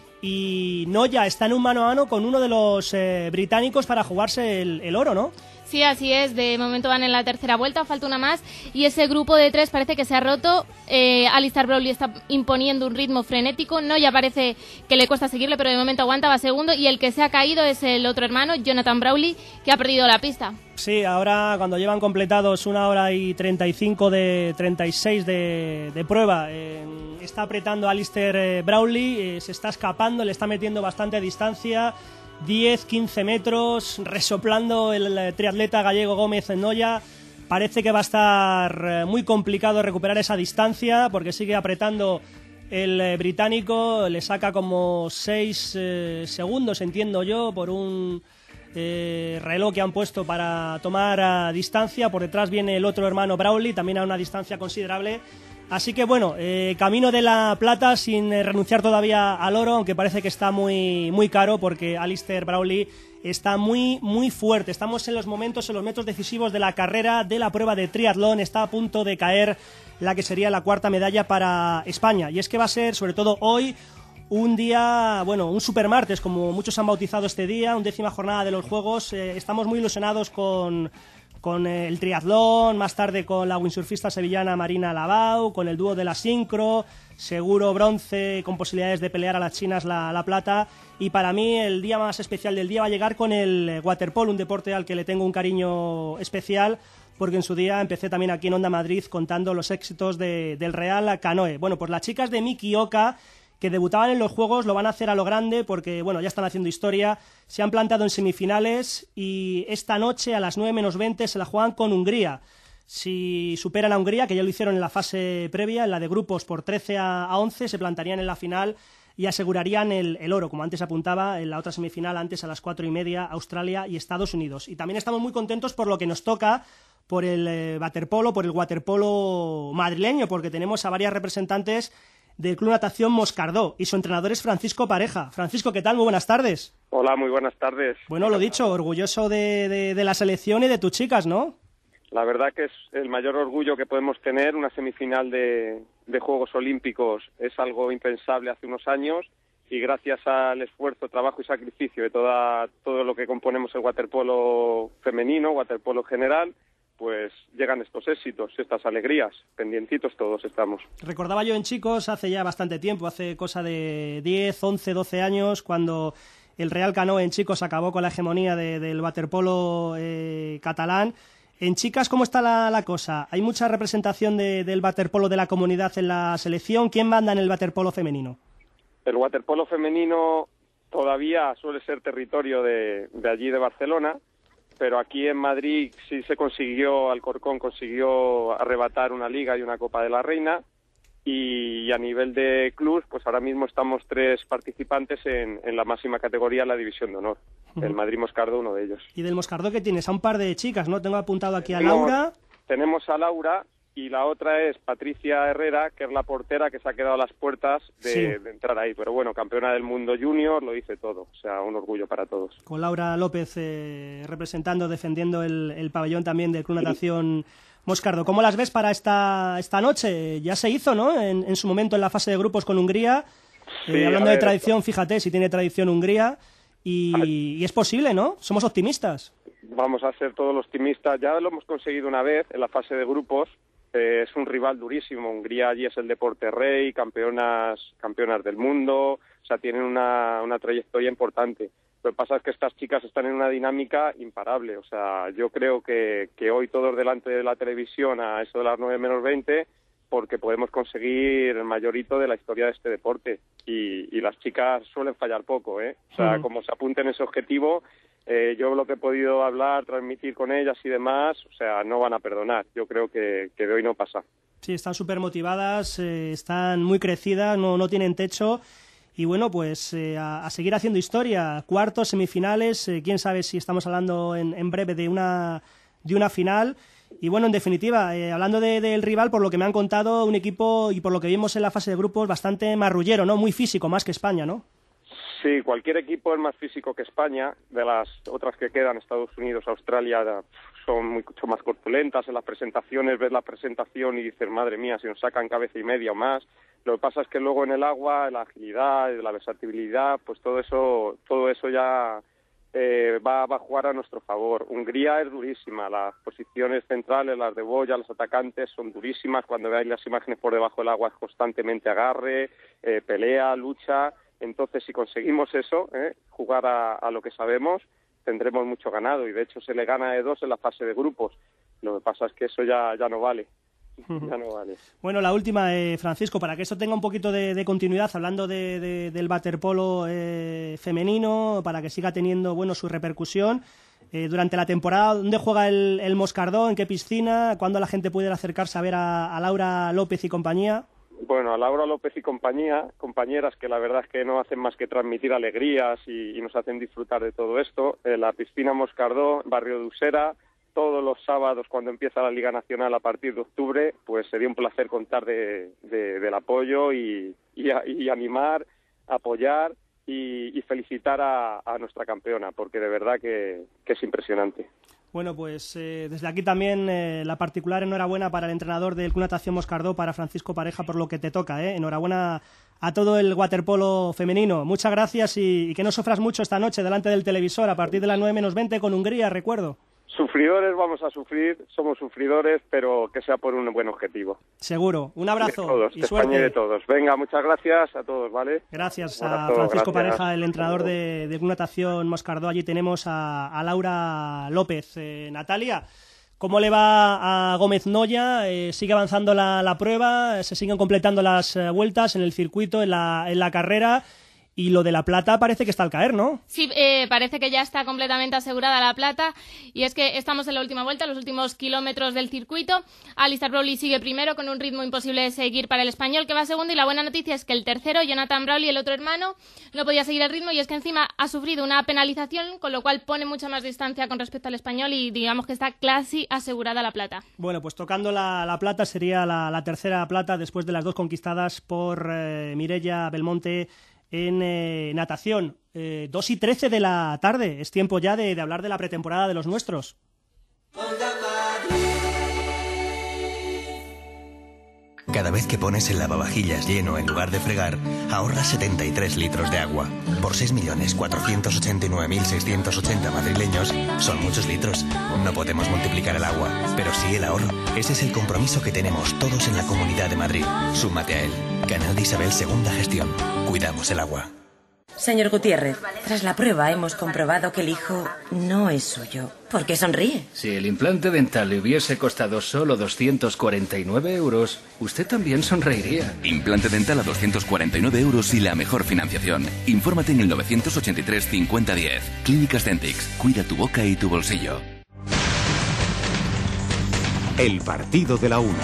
y Noya está en un mano a mano con uno de los eh, británicos para jugarse el, el oro, ¿no? Sí, así es. De momento van en la tercera vuelta, falta una más. Y ese grupo de tres parece que se ha roto. Eh, Alistair Brownlee está imponiendo un ritmo frenético. No, ya parece que le cuesta seguirle, pero de momento aguanta, va segundo. Y el que se ha caído es el otro hermano, Jonathan Brownlee, que ha perdido la pista. Sí, ahora cuando llevan completados una hora y treinta y cinco de treinta y seis de, de prueba, eh, está apretando a Alistair eh, Brownlee, eh, se está escapando, le está metiendo bastante distancia. diez, quince metros, resoplando el triatleta gallego Gómez Noya. Parece que va a estar muy complicado recuperar esa distancia porque sigue apretando el británico, le saca como seis eh, segundos, entiendo yo, por un eh, reloj que han puesto para tomar a distancia. Por detrás viene el otro hermano Brownlee, también a una distancia considerable. Así que bueno, eh, camino de la plata sin eh, renunciar todavía al oro, aunque parece que está muy, muy caro porque Alistair Brownlee está muy, muy fuerte. Estamos en los momentos, en los metros decisivos de la carrera de la prueba de triatlón. Está a punto de caer la que sería la cuarta medalla para España. Y es que va a ser, sobre todo hoy, un día, bueno, un supermartes, como muchos han bautizado este día, undécima jornada de los Juegos. Eh, estamos muy ilusionados con... con el triatlón, más tarde con la windsurfista sevillana Marina Lavau, con el dúo de la sincro, seguro bronce con posibilidades de pelear a las chinas la, la plata, y para mí el día más especial del día va a llegar con el waterpolo, un deporte al que le tengo un cariño especial, porque en su día empecé también aquí en Onda Madrid contando los éxitos de, del Real Canoe. Bueno, pues las chicas de Miki Oka, que debutaban en los Juegos, lo van a hacer a lo grande porque, bueno, ya están haciendo historia, se han plantado en semifinales y esta noche a las nueve menos veinte se la juegan con Hungría. Si superan a Hungría, que ya lo hicieron en la fase previa, en la de grupos por trece a once, se plantarían en la final y asegurarían el, el oro, como antes apuntaba, en la otra semifinal, antes a las cuatro y media, Australia y Estados Unidos. Y también estamos muy contentos por lo que nos toca, por el eh, waterpolo, por el waterpolo madrileño, porque tenemos a varias representantes del Club Natación Moscardó y su entrenador es Francisco Pareja. Francisco, ¿qué tal? Muy buenas tardes. Hola, muy buenas tardes. Bueno, lo dicho, orgulloso de, de, de la selección y de tus chicas, ¿no? La verdad que es el mayor orgullo que podemos tener. Una semifinal de, de Juegos Olímpicos es algo impensable hace unos años y gracias al esfuerzo, trabajo y sacrificio de toda, todo lo que componemos el waterpolo femenino, waterpolo general, pues llegan estos éxitos, estas alegrías, pendientitos todos estamos. Recordaba yo en chicos hace ya bastante tiempo, hace cosa de diez, once, doce años, cuando el Real Canoe en chicos acabó con la hegemonía de, del waterpolo eh, catalán. En chicas, ¿cómo está la, la cosa? ¿Hay mucha representación de, del waterpolo de la comunidad en la selección? ¿Quién manda en el waterpolo femenino? El waterpolo femenino todavía suele ser territorio de, de allí de Barcelona, pero aquí en Madrid sí se consiguió, Alcorcón consiguió arrebatar una liga y una Copa de la Reina, y a nivel de clubs, pues ahora mismo estamos tres participantes en, en la máxima categoría, la División de Honor. Uh-huh. El Madrid Moscardó, uno de ellos. ¿Y del Moscardó qué tienes? A un par de chicas, ¿no? Tengo apuntado aquí a tenemos, Laura. Tenemos a Laura, y la otra es Patricia Herrera, que es la portera que se ha quedado a las puertas de, sí. de entrar ahí. Pero bueno, campeona del mundo junior, lo dice todo. O sea, un orgullo para todos. Con Laura López eh, representando, defendiendo el, el pabellón también del Club Natación Moscardó. ¿Cómo las ves para esta, esta noche? Ya se hizo, ¿no? En, en su momento en la fase de grupos con Hungría. Sí, eh, hablando ver, de tradición, fíjate, si tiene tradición Hungría y, y es posible, ¿no? Somos optimistas. Vamos a ser todos los optimistas. Ya lo hemos conseguido una vez en la fase de grupos. Eh, es un rival durísimo. Hungría allí es el deporte rey, campeonas, campeonas del mundo. O sea, tienen una, una trayectoria importante. Lo que pasa es que estas chicas están en una dinámica imparable. O sea, yo creo que, que hoy todos delante de la televisión a eso de las nueve menos veinte, porque podemos conseguir el mayor hito de la historia de este deporte. Y, y las chicas suelen fallar poco, ¿eh? O sea, uh-huh. como se apunten ese objetivo, eh, yo lo que he podido hablar, transmitir con ellas y demás, o sea, no van a perdonar. Yo creo que, que de hoy no pasa. Sí, están súper motivadas, eh, están muy crecidas, no, no tienen techo. Y bueno, pues eh, a, a seguir haciendo historia. Cuartos, semifinales, eh, quién sabe si estamos hablando en, en breve de una, de una final. Y bueno, en definitiva, eh, hablando de, del rival, por lo que me han contado, un equipo, y por lo que vimos en la fase de grupos, bastante marrullero, ¿no? Muy físico, más que España, ¿no? Sí, cualquier equipo es más físico que España. De las otras que quedan, Estados Unidos, Australia, son mucho más corpulentas. En las presentaciones ves la presentación y dices, madre mía, si nos sacan cabeza y media o más. Lo que pasa es que luego en el agua, la agilidad, la versatilidad, pues todo eso, todo eso ya eh, va, va a jugar a nuestro favor. Hungría es durísima, las posiciones centrales, las de boya, los atacantes son durísimas. Cuando veáis las imágenes por debajo del agua es constantemente agarre, eh, pelea, lucha. Entonces, si conseguimos eso, eh, jugar a, a lo que sabemos, tendremos mucho ganado. Y de hecho se le gana de dos en la fase de grupos. Lo que pasa es que eso ya, ya no vale. Ya no vale. Bueno, la última, eh, Francisco, para que esto tenga un poquito de, de continuidad, hablando de, de, del waterpolo eh, femenino, para que siga teniendo bueno su repercusión, eh, durante la temporada, ¿dónde juega el, el Moscardó? ¿En qué piscina? ¿Cuándo la gente puede acercarse a ver a, a Laura López y compañía? Bueno, a Laura López y compañía, compañeras que la verdad es que no hacen más que transmitir alegrías y, y nos hacen disfrutar de todo esto. Eh, la piscina Moscardó, barrio de Usera, todos los sábados cuando empieza la Liga Nacional a partir de octubre, pues sería un placer contar de, de, del apoyo y, y, y animar, apoyar y, y felicitar a, a nuestra campeona, porque de verdad que, que es impresionante. Bueno, pues eh, desde aquí también eh, la particular enhorabuena para el entrenador del Club Natación Moscardó, para Francisco Pareja, por lo que te toca. ¿eh? Enhorabuena a todo el waterpolo femenino. Muchas gracias y, y que no sufras mucho esta noche delante del televisor a partir de las nueve menos veinte con Hungría, recuerdo. Sufridores vamos a sufrir, somos sufridores, pero que sea por un buen objetivo. Seguro. Un abrazo de todos, y de suerte. España y de todos. Venga, muchas gracias a todos, ¿vale? Gracias abrazo, a Francisco gracias. Pareja, el entrenador de, de Natación Moscardó. Allí tenemos a, a Laura López. Eh, Natalia, ¿cómo le va a Gómez Noya? Eh, ¿Sigue avanzando la, la prueba? ¿Se siguen completando las eh, vueltas en el circuito, en la, en la carrera? Y lo de la plata parece que está al caer, ¿no? Sí, eh, parece que ya está completamente asegurada la plata. Y es que estamos en la última vuelta, los últimos kilómetros del circuito. Alistair Brownlee sigue primero con un ritmo imposible de seguir para el español, que va segundo. Y la buena noticia es que el tercero, Jonathan Brownlee, el otro hermano, no podía seguir el ritmo. Y es que encima ha sufrido una penalización, con lo cual pone mucha más distancia con respecto al español. Y digamos que está casi asegurada la plata. Bueno, pues tocando la, la plata sería la, la tercera plata después de las dos conquistadas por eh, Mireia Belmonte en eh, natación. Eh, dos y trece de la tarde. Es tiempo ya de, de hablar de la pretemporada de los nuestros. Cada vez que pones el lavavajillas lleno en lugar de fregar, ahorras setenta y tres litros de agua. Por seis millones cuatrocientos ochenta y nueve mil seiscientos ochenta madrileños, son muchos litros. No podemos multiplicar el agua, pero sí el ahorro. Ese es el compromiso que tenemos todos en la Comunidad de Madrid. Súmate a él. Canal de Isabel Segunda Gestión. Cuidamos el agua. Señor Gutiérrez, tras la prueba hemos comprobado que el hijo no es suyo. ¿Por qué sonríe? Si el implante dental le hubiese costado solo doscientos cuarenta y nueve euros, usted también sonreiría. Implante dental a doscientos cuarenta y nueve euros y la mejor financiación. Infórmate en el novecientos ochenta y tres cincuenta diez. Clínicas Dentix. Cuida tu boca y tu bolsillo. El partido de la una.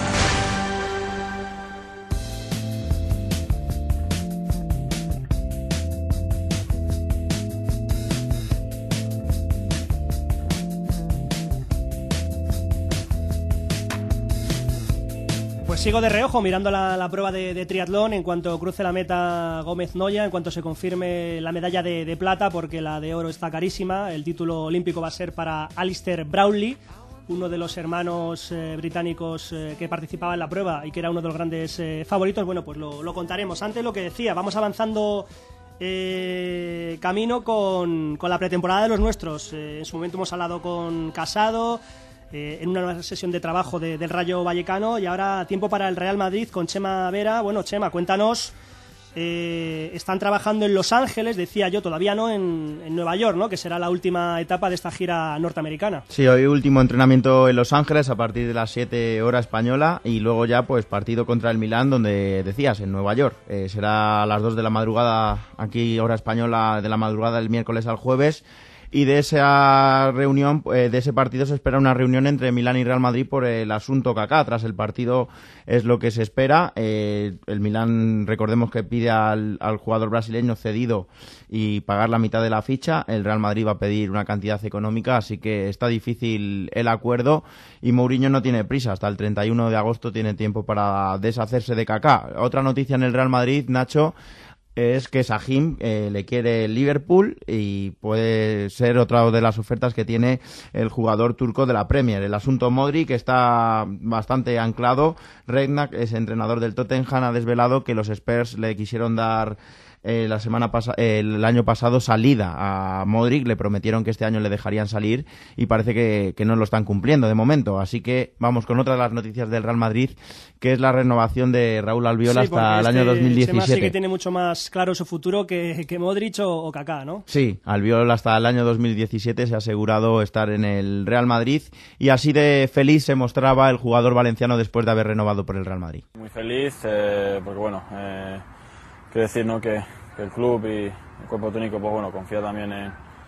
Pues sigo de reojo mirando la, la prueba de, de triatlón en cuanto cruce la meta Gómez Noya, en cuanto se confirme la medalla de, de plata, porque la de oro está carísima. El título olímpico va a ser para Alistair Brownlee, uno de los hermanos eh, británicos eh, que participaba en la prueba y que era uno de los grandes eh, favoritos, bueno, pues lo, lo contaremos. Antes lo que decía, vamos avanzando eh, camino con, con la pretemporada de los nuestros. Eh, en su momento hemos hablado con Casado, eh, en una nueva sesión de trabajo de, del Rayo Vallecano, y ahora tiempo para el Real Madrid con Chema Vera. Bueno, Chema, cuéntanos. Eh, están trabajando en Los Ángeles, decía yo, todavía no en, en Nueva York, ¿no? Que será la última etapa de esta gira norteamericana. Sí, hoy último entrenamiento en Los Ángeles a partir de las siete hora española, y luego ya pues partido contra el Milán, donde decías, en Nueva York. Eh, será a las dos de la madrugada, aquí hora española, de la madrugada del miércoles al jueves. Y de esa reunión, eh, de ese partido se espera una reunión entre Milán y Real Madrid por el asunto Kaká. Tras el partido es lo que se espera. Eh, el Milán, recordemos que pide al, al jugador brasileño cedido y pagar la mitad de la ficha. El Real Madrid va a pedir una cantidad económica, así que está difícil el acuerdo. Y Mourinho no tiene prisa, hasta el treinta y uno de agosto tiene tiempo para deshacerse de Kaká. Otra noticia en el Real Madrid, Nacho, es que Sahim eh, le quiere el Liverpool y puede ser otra de las ofertas que tiene el jugador turco de la Premier. El asunto Modric está bastante anclado. Redknapp, es entrenador del Tottenham, ha desvelado que los Spurs le quisieron dar Eh, la semana pasa- eh, el año pasado salida a Modric, le prometieron que este año le dejarían salir y parece que, que no lo están cumpliendo de momento, así que vamos con otra de las noticias del Real Madrid, que es la renovación de Raúl Albiol, sí, hasta el este año dos mil diecisiete. Chema sí que tiene mucho más claro su futuro que, que Modric o, o Kaká, ¿no? Sí, Albiol hasta el año dos mil diecisiete se ha asegurado estar en el Real Madrid, y así de feliz se mostraba el jugador valenciano después de haber renovado por el Real Madrid. Muy feliz eh, porque bueno, eh, quiero decir, ¿no?, que, que el club y el cuerpo técnico pues bueno, confía también en,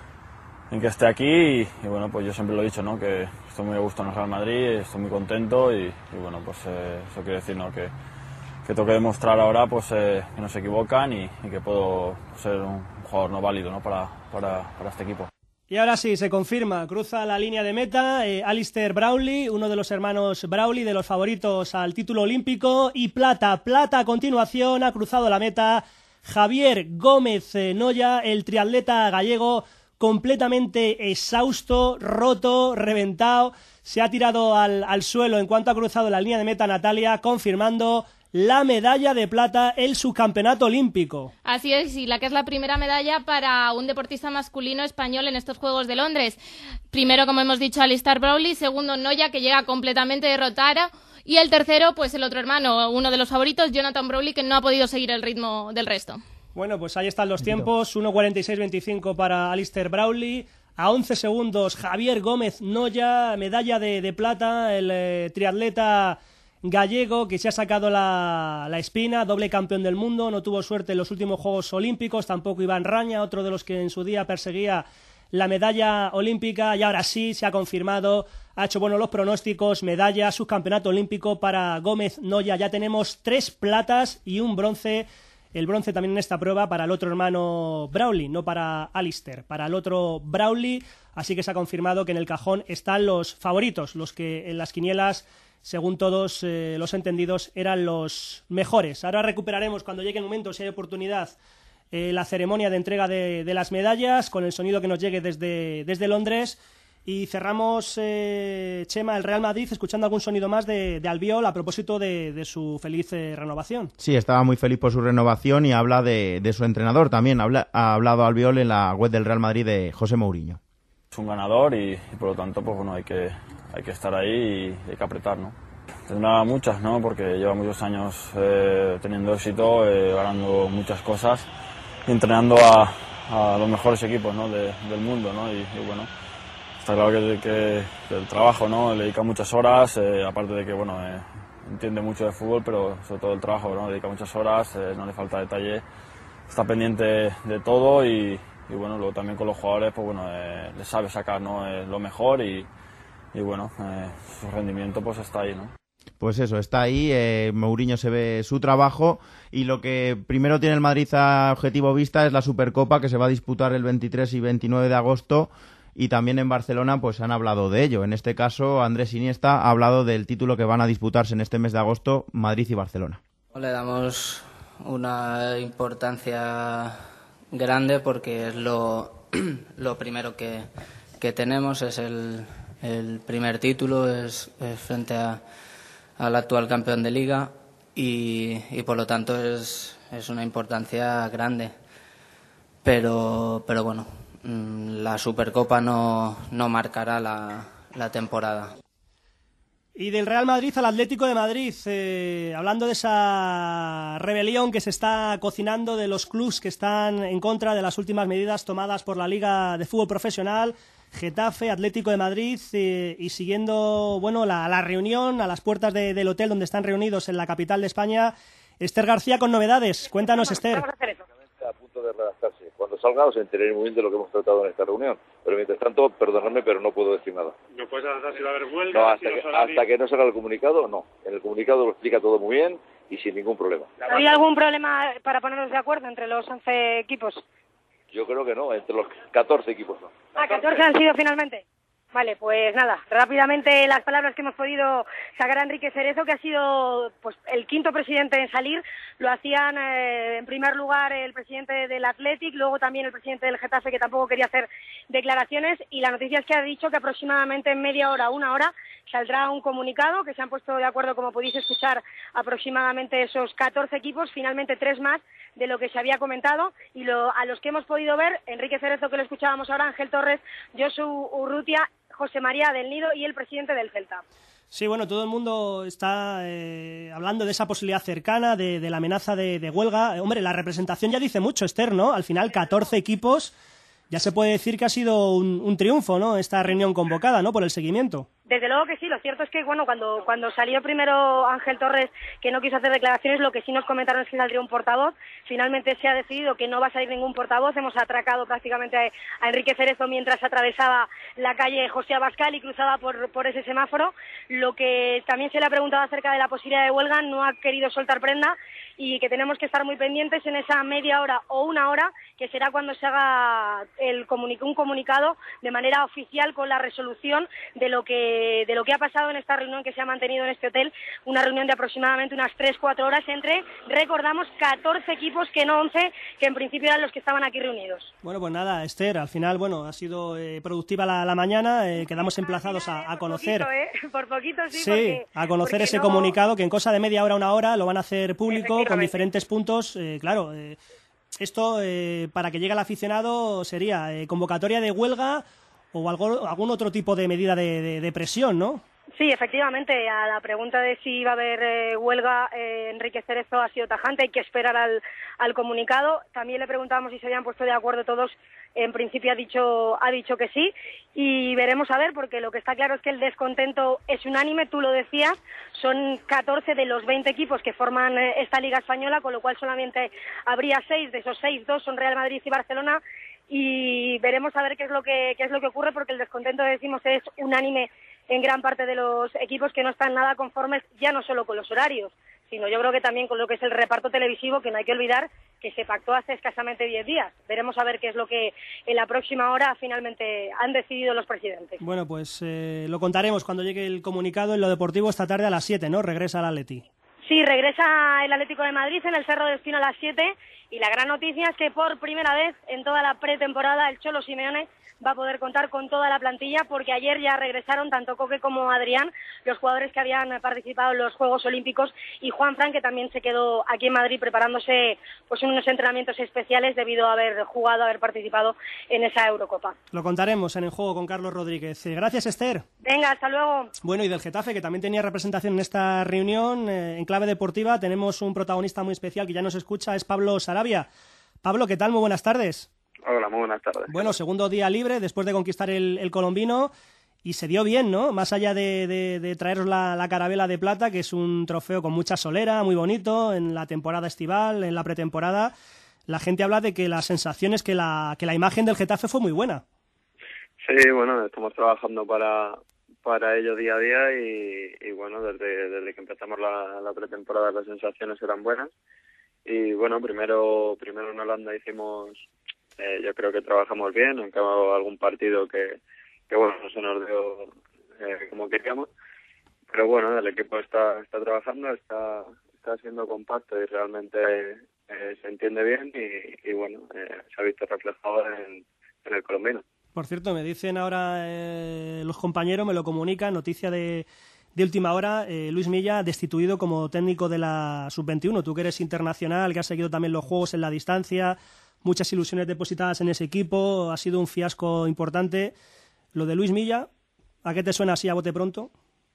en que esté aquí y, y bueno, pues yo siempre lo he dicho, ¿no?, que estoy muy a gusto en el Real Madrid, estoy muy contento y, y bueno, pues eh, eso quiere decir, ¿no?, que, que tengo que demostrar ahora pues eh, que no se equivocan y, y que puedo ser un jugador no válido, ¿no?, para, para, para este equipo. Y ahora sí, se confirma, cruza la línea de meta eh, Alistair Brownlee, uno de los hermanos Brownlee, de los favoritos al título olímpico, y plata, plata a continuación, ha cruzado la meta Javier Gómez eh, Noya, el triatleta gallego, completamente exhausto, roto, reventado, se ha tirado al, al suelo en cuanto ha cruzado la línea de meta Natalia, confirmando la medalla de plata, el subcampeonato olímpico. Así es, y la que es la primera medalla para un deportista masculino español en estos Juegos de Londres. Primero, como hemos dicho, Alistair Brownlee, segundo, Noya, que llega completamente derrotado, y el tercero, pues el otro hermano, uno de los favoritos, Jonathan Brownlee, que no ha podido seguir el ritmo del resto. Bueno, pues ahí están los tiempos, uno cuarenta y seis veinticinco para Alistair Brownlee, a once segundos Javier Gómez Noya, medalla de, de plata, el eh, triatleta gallego que se ha sacado la, la espina, doble campeón del mundo, no tuvo suerte en los últimos Juegos Olímpicos, tampoco Iván Raña, otro de los que en su día perseguía la medalla olímpica, y ahora sí se ha confirmado, ha hecho buenos los pronósticos, medalla, subcampeonato olímpico para Gómez Noya. Ya tenemos tres platas y un bronce, el bronce también en esta prueba para el otro hermano Brownlee, no para Alistair, para el otro Brownlee, así que se ha confirmado que en el cajón están los favoritos, los que en las quinielas, según todos eh, los entendidos, eran los mejores. Ahora recuperaremos, cuando llegue el momento, si hay oportunidad, eh, la ceremonia de entrega de, de las medallas, con el sonido que nos llegue desde, desde Londres, y cerramos, eh, Chema, el Real Madrid, escuchando algún sonido más de, de Albiol a propósito de, de su feliz eh, renovación. Sí, estaba muy feliz por su renovación y habla de, de su entrenador también. Habla, ha hablado Albiol en la web del Real Madrid de José Mourinho. Es un ganador y, y por lo tanto pues bueno, hay que, hay que estar ahí y hay que apretar, ¿no? Tendrá muchas, ¿no?, porque lleva muchos años eh, teniendo éxito, eh, ganando muchas cosas y entrenando a, a los mejores equipos, ¿no?, de, del mundo, ¿no? Y, y bueno, está claro que, que, que el trabajo, ¿no?, le dedica muchas horas, eh, aparte de que bueno, eh, entiende mucho de fútbol, pero sobre todo el trabajo, ¿no?, le dedica muchas horas, eh, no le falta detalle, está pendiente de todo y, y bueno, luego también con los jugadores, pues bueno, eh, le sabe sacar, ¿no?, eh, lo mejor y, y bueno, eh, su rendimiento pues está ahí, ¿no? Pues eso, está ahí, eh, Mourinho se ve su trabajo, y lo que primero tiene el Madrid a objetivo vista es la Supercopa, que se va a disputar el veintitrés y veintinueve de agosto, y también en Barcelona pues han hablado de ello. En este caso, Andrés Iniesta ha hablado del título que van a disputarse en este mes de agosto, Madrid y Barcelona. Le damos una importancia grande porque es lo, lo primero que, que tenemos, es el, el primer título, es, es frente a, al actual campeón de liga y, y por lo tanto es, es una importancia grande. Pero, pero bueno, la Supercopa no, no marcará la, la temporada. Y del Real Madrid al Atlético de Madrid, eh, hablando de esa rebelión que se está cocinando de los clubs que están en contra de las últimas medidas tomadas por la Liga de Fútbol Profesional, Getafe, Atlético de Madrid, eh, y siguiendo bueno la, la reunión a las puertas de, del hotel donde están reunidos en la capital de España, Esther García con novedades. Cuéntanos, Esther. A punto de redactarse. Cuando salga os enteraré muy bien de lo que hemos tratado en esta reunión. Pero mientras tanto, perdonadme, pero no puedo decir nada. ¿No puedes avanzar si va a haber huelga? No, hasta, si que, horarios... hasta que no salga el comunicado, no. En el comunicado lo explica todo muy bien y sin ningún problema. ¿Ha habido algún problema para ponernos de acuerdo entre los once equipos? Yo creo que no, entre los catorce equipos no. Ah, catorce han sido finalmente. Vale, pues nada, rápidamente las palabras que hemos podido sacar a Enrique Cerezo, que ha sido pues el quinto presidente en salir. Lo hacían eh, en primer lugar el presidente del Athletic, luego también el presidente del Getafe, que tampoco quería hacer declaraciones, y la noticia es que ha dicho que aproximadamente en media hora, una hora, saldrá un comunicado, que se han puesto de acuerdo, como podéis escuchar, aproximadamente esos catorce equipos, finalmente tres más de lo que se había comentado, y lo, a los que hemos podido ver, Enrique Cerezo, que lo escuchábamos ahora, Ángel Torres, Josu Urrutia, José María del Nido y el presidente del Celta. Sí, bueno, todo el mundo está eh, hablando de esa posibilidad cercana, de, de la amenaza de, de huelga. Eh, hombre, la representación ya dice mucho, Esther, ¿no? Al final, catorce equipos, ya se puede decir que ha sido un, un triunfo, ¿no? Esta reunión convocada, ¿no? Por el seguimiento. Desde luego que sí, lo cierto es que bueno, cuando, cuando salió primero Ángel Torres, que no quiso hacer declaraciones, lo que sí nos comentaron es que saldría un portavoz. Finalmente se ha decidido que no va a salir ningún portavoz. Hemos atracado prácticamente a, a Enrique Cerezo mientras atravesaba la calle José Abascal y cruzaba por, por ese semáforo. Lo que también se le ha preguntado acerca de la posibilidad de huelga, no ha querido soltar prenda, y que tenemos que estar muy pendientes en esa media hora o una hora, que será cuando se haga el comuni- un comunicado de manera oficial con la resolución de lo que de lo que ha pasado en esta reunión que se ha mantenido en este hotel, una reunión de aproximadamente unas tres cuatro horas entre, recordamos, catorce equipos, que no once, que en principio eran los que estaban aquí reunidos. Bueno, pues nada, Esther, al final, bueno, ha sido eh, productiva la, la mañana, eh, quedamos emplazados a, a conocer... Por poquito, ¿eh? Por poquito sí, Sí, porque, a conocer ese no... comunicado, que en cosa de media hora, una hora, lo van a hacer público con diferentes puntos, eh, claro... Eh, esto, eh, para que llegue al aficionado, sería eh, convocatoria de huelga o algo, algún otro tipo de medida de, de, de presión, ¿no? Sí, efectivamente, a la pregunta de si va a haber eh, huelga, eh, Enrique Cerezo ha sido tajante, hay que esperar al, al comunicado. También le preguntábamos si se habían puesto de acuerdo todos, en principio ha dicho, ha dicho que sí, y veremos a ver, porque lo que está claro es que el descontento es unánime, tú lo decías, son catorce de los veinte equipos que forman eh, esta Liga Española, con lo cual solamente habría seis, de esos seis, dos son Real Madrid y Barcelona, y veremos a ver qué es lo que, qué es lo que ocurre, porque el descontento, decimos, es unánime en gran parte de los equipos, que no están nada conformes, ya no solo con los horarios, sino yo creo que también con lo que es el reparto televisivo, que no hay que olvidar que se pactó hace escasamente diez días. Veremos a ver qué es lo que en la próxima hora finalmente han decidido los presidentes. Bueno, pues eh, lo contaremos cuando llegue el comunicado en lo deportivo esta tarde a las siete, ¿no? Regresa al Atleti. Sí, regresa el Atlético de Madrid en el Cerro del Espino a las siete, y la gran noticia es que por primera vez en toda la pretemporada el Cholo Simeone va a poder contar con toda la plantilla, porque ayer ya regresaron tanto Coque como Adrián, los jugadores que habían participado en los Juegos Olímpicos, y Juan Fran, que también se quedó aquí en Madrid preparándose pues en unos entrenamientos especiales debido a haber jugado, haber participado en esa Eurocopa. Lo contaremos en El Juego con Carlos Rodríguez. Gracias, Esther. Venga, hasta luego. Bueno, y del Getafe, que también tenía representación en esta reunión, eh, en clave deportiva, tenemos un protagonista muy especial que ya nos escucha, es Pablo Sarabia. Pablo, ¿qué tal? Muy buenas tardes. Hola, muy buenas tardes. Bueno, segundo día libre después de conquistar el, el colombino, y se dio bien, ¿no? Más allá de, de, de traeros la, la carabela de plata, que es un trofeo con mucha solera, muy bonito, en la temporada estival, en la pretemporada, la gente habla de que las sensaciones, que la, que la imagen del Getafe fue muy buena. Sí, bueno, estamos trabajando para, para ello día a día y, y bueno, desde, desde que empezamos la, la pretemporada las sensaciones eran buenas. Y bueno, primero, primero en Holanda hicimos... Eh, yo creo que trabajamos bien, aunque hubo algún partido que, que bueno, no se nos dio eh, como queríamos, pero bueno, el equipo está está trabajando, está está siendo compacto y realmente eh, se entiende bien y, y bueno, eh, se ha visto reflejado en, en el colombiano. Por cierto, me dicen ahora eh, los compañeros, me lo comunican, noticia de, de última hora, eh, Luis Milla destituido como técnico de la sub veintiuno. Tú que eres internacional, que has seguido también los juegos en la distancia, muchas ilusiones depositadas en ese equipo, ha sido un fiasco importante. Lo de Luis Milla, ¿a qué te suena así a bote pronto?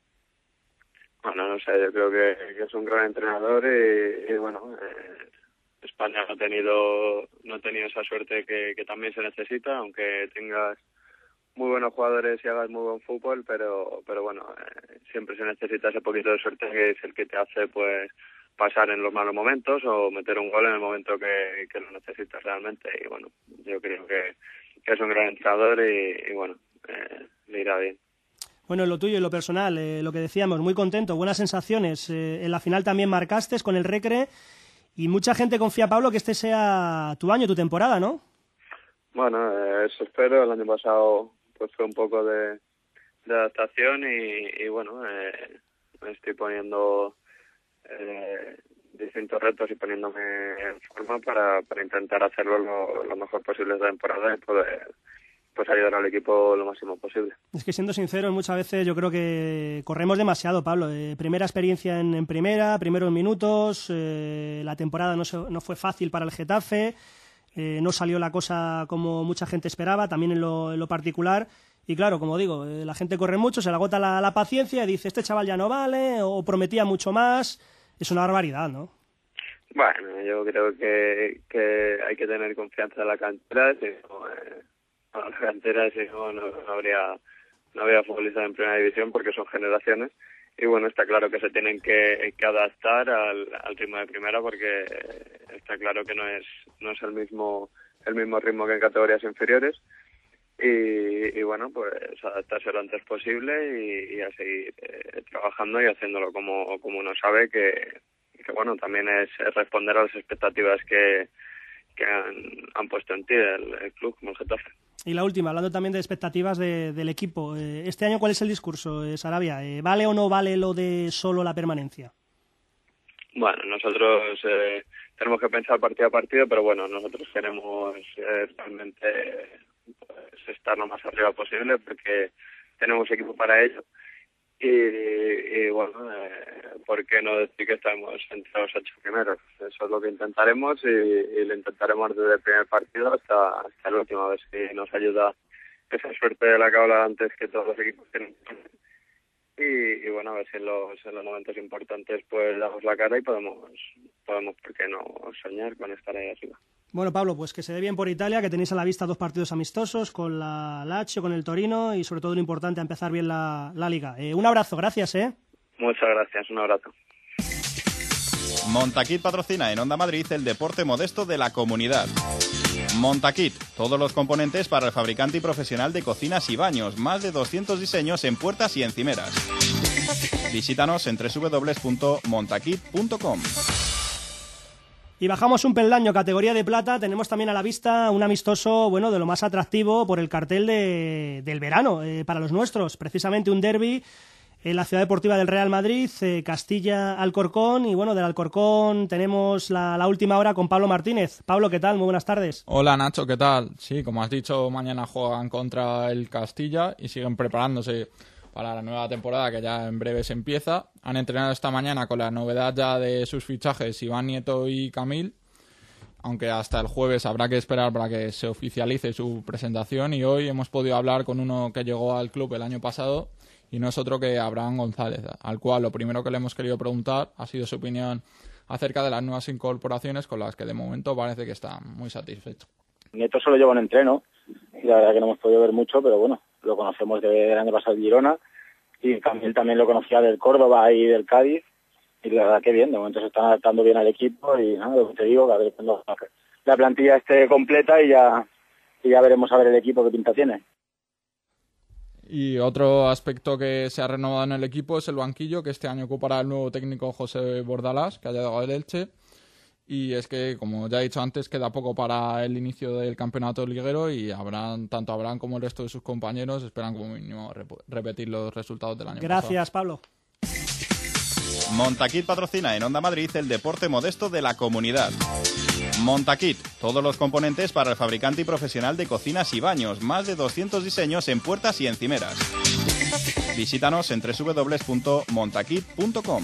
Bueno, no sé, yo creo que, que es un gran entrenador y, y bueno, eh, España no ha tenido no ha tenido esa suerte que, que también se necesita, aunque tengas muy buenos jugadores y hagas muy buen fútbol, pero pero bueno, eh, siempre se necesita ese poquito de suerte que es el que te hace pues pasar en los malos momentos o meter un gol en el momento que, que lo necesitas realmente. Y bueno, yo creo que, que es un gran entrenador y, y bueno, eh, le irá bien. Bueno, en lo tuyo y lo personal, eh, lo que decíamos, muy contento, buenas sensaciones. Eh, en la final también marcaste con el Recre. Y mucha gente confía, Pablo, que este sea tu año, tu temporada, ¿no? Bueno, eh, eso espero. El año pasado pues fue un poco de, de adaptación y, y bueno, eh, me estoy poniendo eh, distintos retos y poniéndome en forma para, para intentar hacerlo lo, lo mejor posible esta temporada y poder pues ayudar al equipo lo máximo posible. Es que siendo sinceros, muchas veces yo creo que corremos demasiado, Pablo. Eh, primera experiencia en, en primera, primeros minutos, eh, la temporada no, se, no fue fácil para el Getafe, eh, no salió la cosa como mucha gente esperaba, también en lo, en lo particular. Y claro, como digo, eh, la gente corre mucho, se le agota la, la paciencia y dice, este chaval ya no vale, o prometía mucho más. Es una barbaridad, ¿no? Bueno, yo creo que, que hay que tener confianza en la cantera, si no, eh, a la cantera, si no, no, no habría no habría futbolistas en primera división porque son generaciones. Y bueno, está claro que se tienen que, que adaptar al, al ritmo de primera porque está claro que no es no es el mismo el mismo ritmo que en categorías inferiores. Y, y bueno, pues adaptarse lo antes posible y, y a seguir eh, trabajando y haciéndolo como, como uno sabe que, que bueno, también es, es responder a las expectativas que, que han, han puesto en ti el, el club como el Getafe. Y la última, hablando también de expectativas de, del equipo. Eh, este año, ¿cuál es el discurso, eh, Sarabia? Eh, ¿Vale o no vale lo de solo la permanencia? Bueno, nosotros eh, tenemos que pensar partido a partido, pero bueno, nosotros queremos eh, realmente pues, estar lo más arriba posible porque tenemos equipo para ello. Y, y bueno, eh, ¿por qué no decir que estamos entre los ocho primeros? Eso es lo que intentaremos y, y lo intentaremos desde el primer partido hasta, hasta el último, a ver si nos ayuda esa suerte de la que hablaba antes que todos los equipos tienen. Y, y bueno, a ver si en los, en los momentos importantes pues damos la cara y podemos, podemos, ¿por qué no soñar con estar ahí arriba? Bueno, Pablo, pues que se dé bien por Italia, que tenéis a la vista dos partidos amistosos con la Lazio, con el Torino y sobre todo lo importante, empezar bien la, la Liga. Eh, un abrazo, gracias, ¿eh? Muchas gracias, un abrazo. Montaquit patrocina en Onda Madrid el deporte modesto de la comunidad. Montaquit, todos los componentes para el fabricante y profesional de cocinas y baños, más de doscientos diseños en puertas y encimeras. Visítanos en doble u doble u doble u punto montaquit punto com. Y bajamos un peldaño, categoría de plata. Tenemos también a la vista un amistoso, bueno, de lo más atractivo por el cartel de, del verano eh, para los nuestros. Precisamente un derbi en la Ciudad Deportiva del Real Madrid, eh, Castilla-Alcorcón. Y bueno, del Alcorcón tenemos la, la última hora con Pablo Martínez. Pablo, ¿qué tal? Muy buenas tardes. Hola, Nacho, ¿qué tal? Sí, como has dicho, mañana juegan contra el Castilla y siguen preparándose para la nueva temporada que ya en breve se empieza. Han entrenado esta mañana con la novedad ya de sus fichajes Iván Nieto y Camil, aunque hasta el jueves habrá que esperar para que se oficialice su presentación, y hoy hemos podido hablar con uno que llegó al club el año pasado y no es otro que Abraham González, al cual lo primero que le hemos querido preguntar ha sido su opinión acerca de las nuevas incorporaciones con las que de momento parece que está muy satisfecho. Nieto solo lleva un entreno y la verdad que no hemos podido ver mucho, pero bueno, lo conocemos del año pasado en Girona y Camil también lo conocía del Córdoba y del Cádiz y la verdad que bien, de momento se están adaptando bien al equipo y nada, lo que te digo, que a ver cuando la plantilla esté completa y ya, y ya veremos a ver el equipo qué pinta tiene. Y otro aspecto que se ha renovado en el equipo es el banquillo, que este año ocupará el nuevo técnico José Bordalás, que ha llegado del Elche. Y es que, como ya he dicho antes, queda poco para el inicio del campeonato liguero y habrán, tanto Abraham como el resto de sus compañeros esperan como mínimo rep- repetir los resultados del año Gracias, pasado. Pablo. Montaquit patrocina en Onda Madrid el deporte modesto de la comunidad. Montakit, todos los componentes para el fabricante y profesional de cocinas y baños, más de doscientos diseños en puertas y encimeras. Visítanos en doble u doble u doble u punto montakit punto com.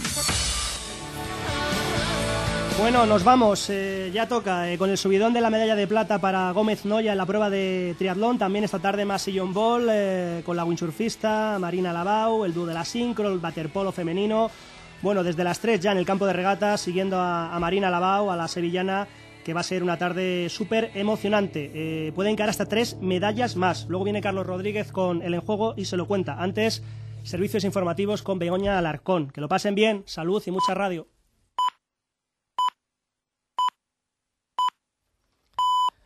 Bueno, nos vamos, eh, ya toca, eh, con el subidón de la medalla de plata para Gómez Noya en la prueba de triatlón. También esta tarde más sillón ball, eh, con la windsurfista Marina Labau, el dúo de la sincro, el waterpolo femenino. Bueno, desde las tres ya en el campo de regatas, siguiendo a, a Marina Labau, a la sevillana, que va a ser una tarde súper emocionante. Eh, puede encarar hasta tres medallas más. Luego viene Carlos Rodríguez con el enjuego y se lo cuenta. Antes, servicios informativos con Begoña Alarcón. Que lo pasen bien, salud y mucha radio.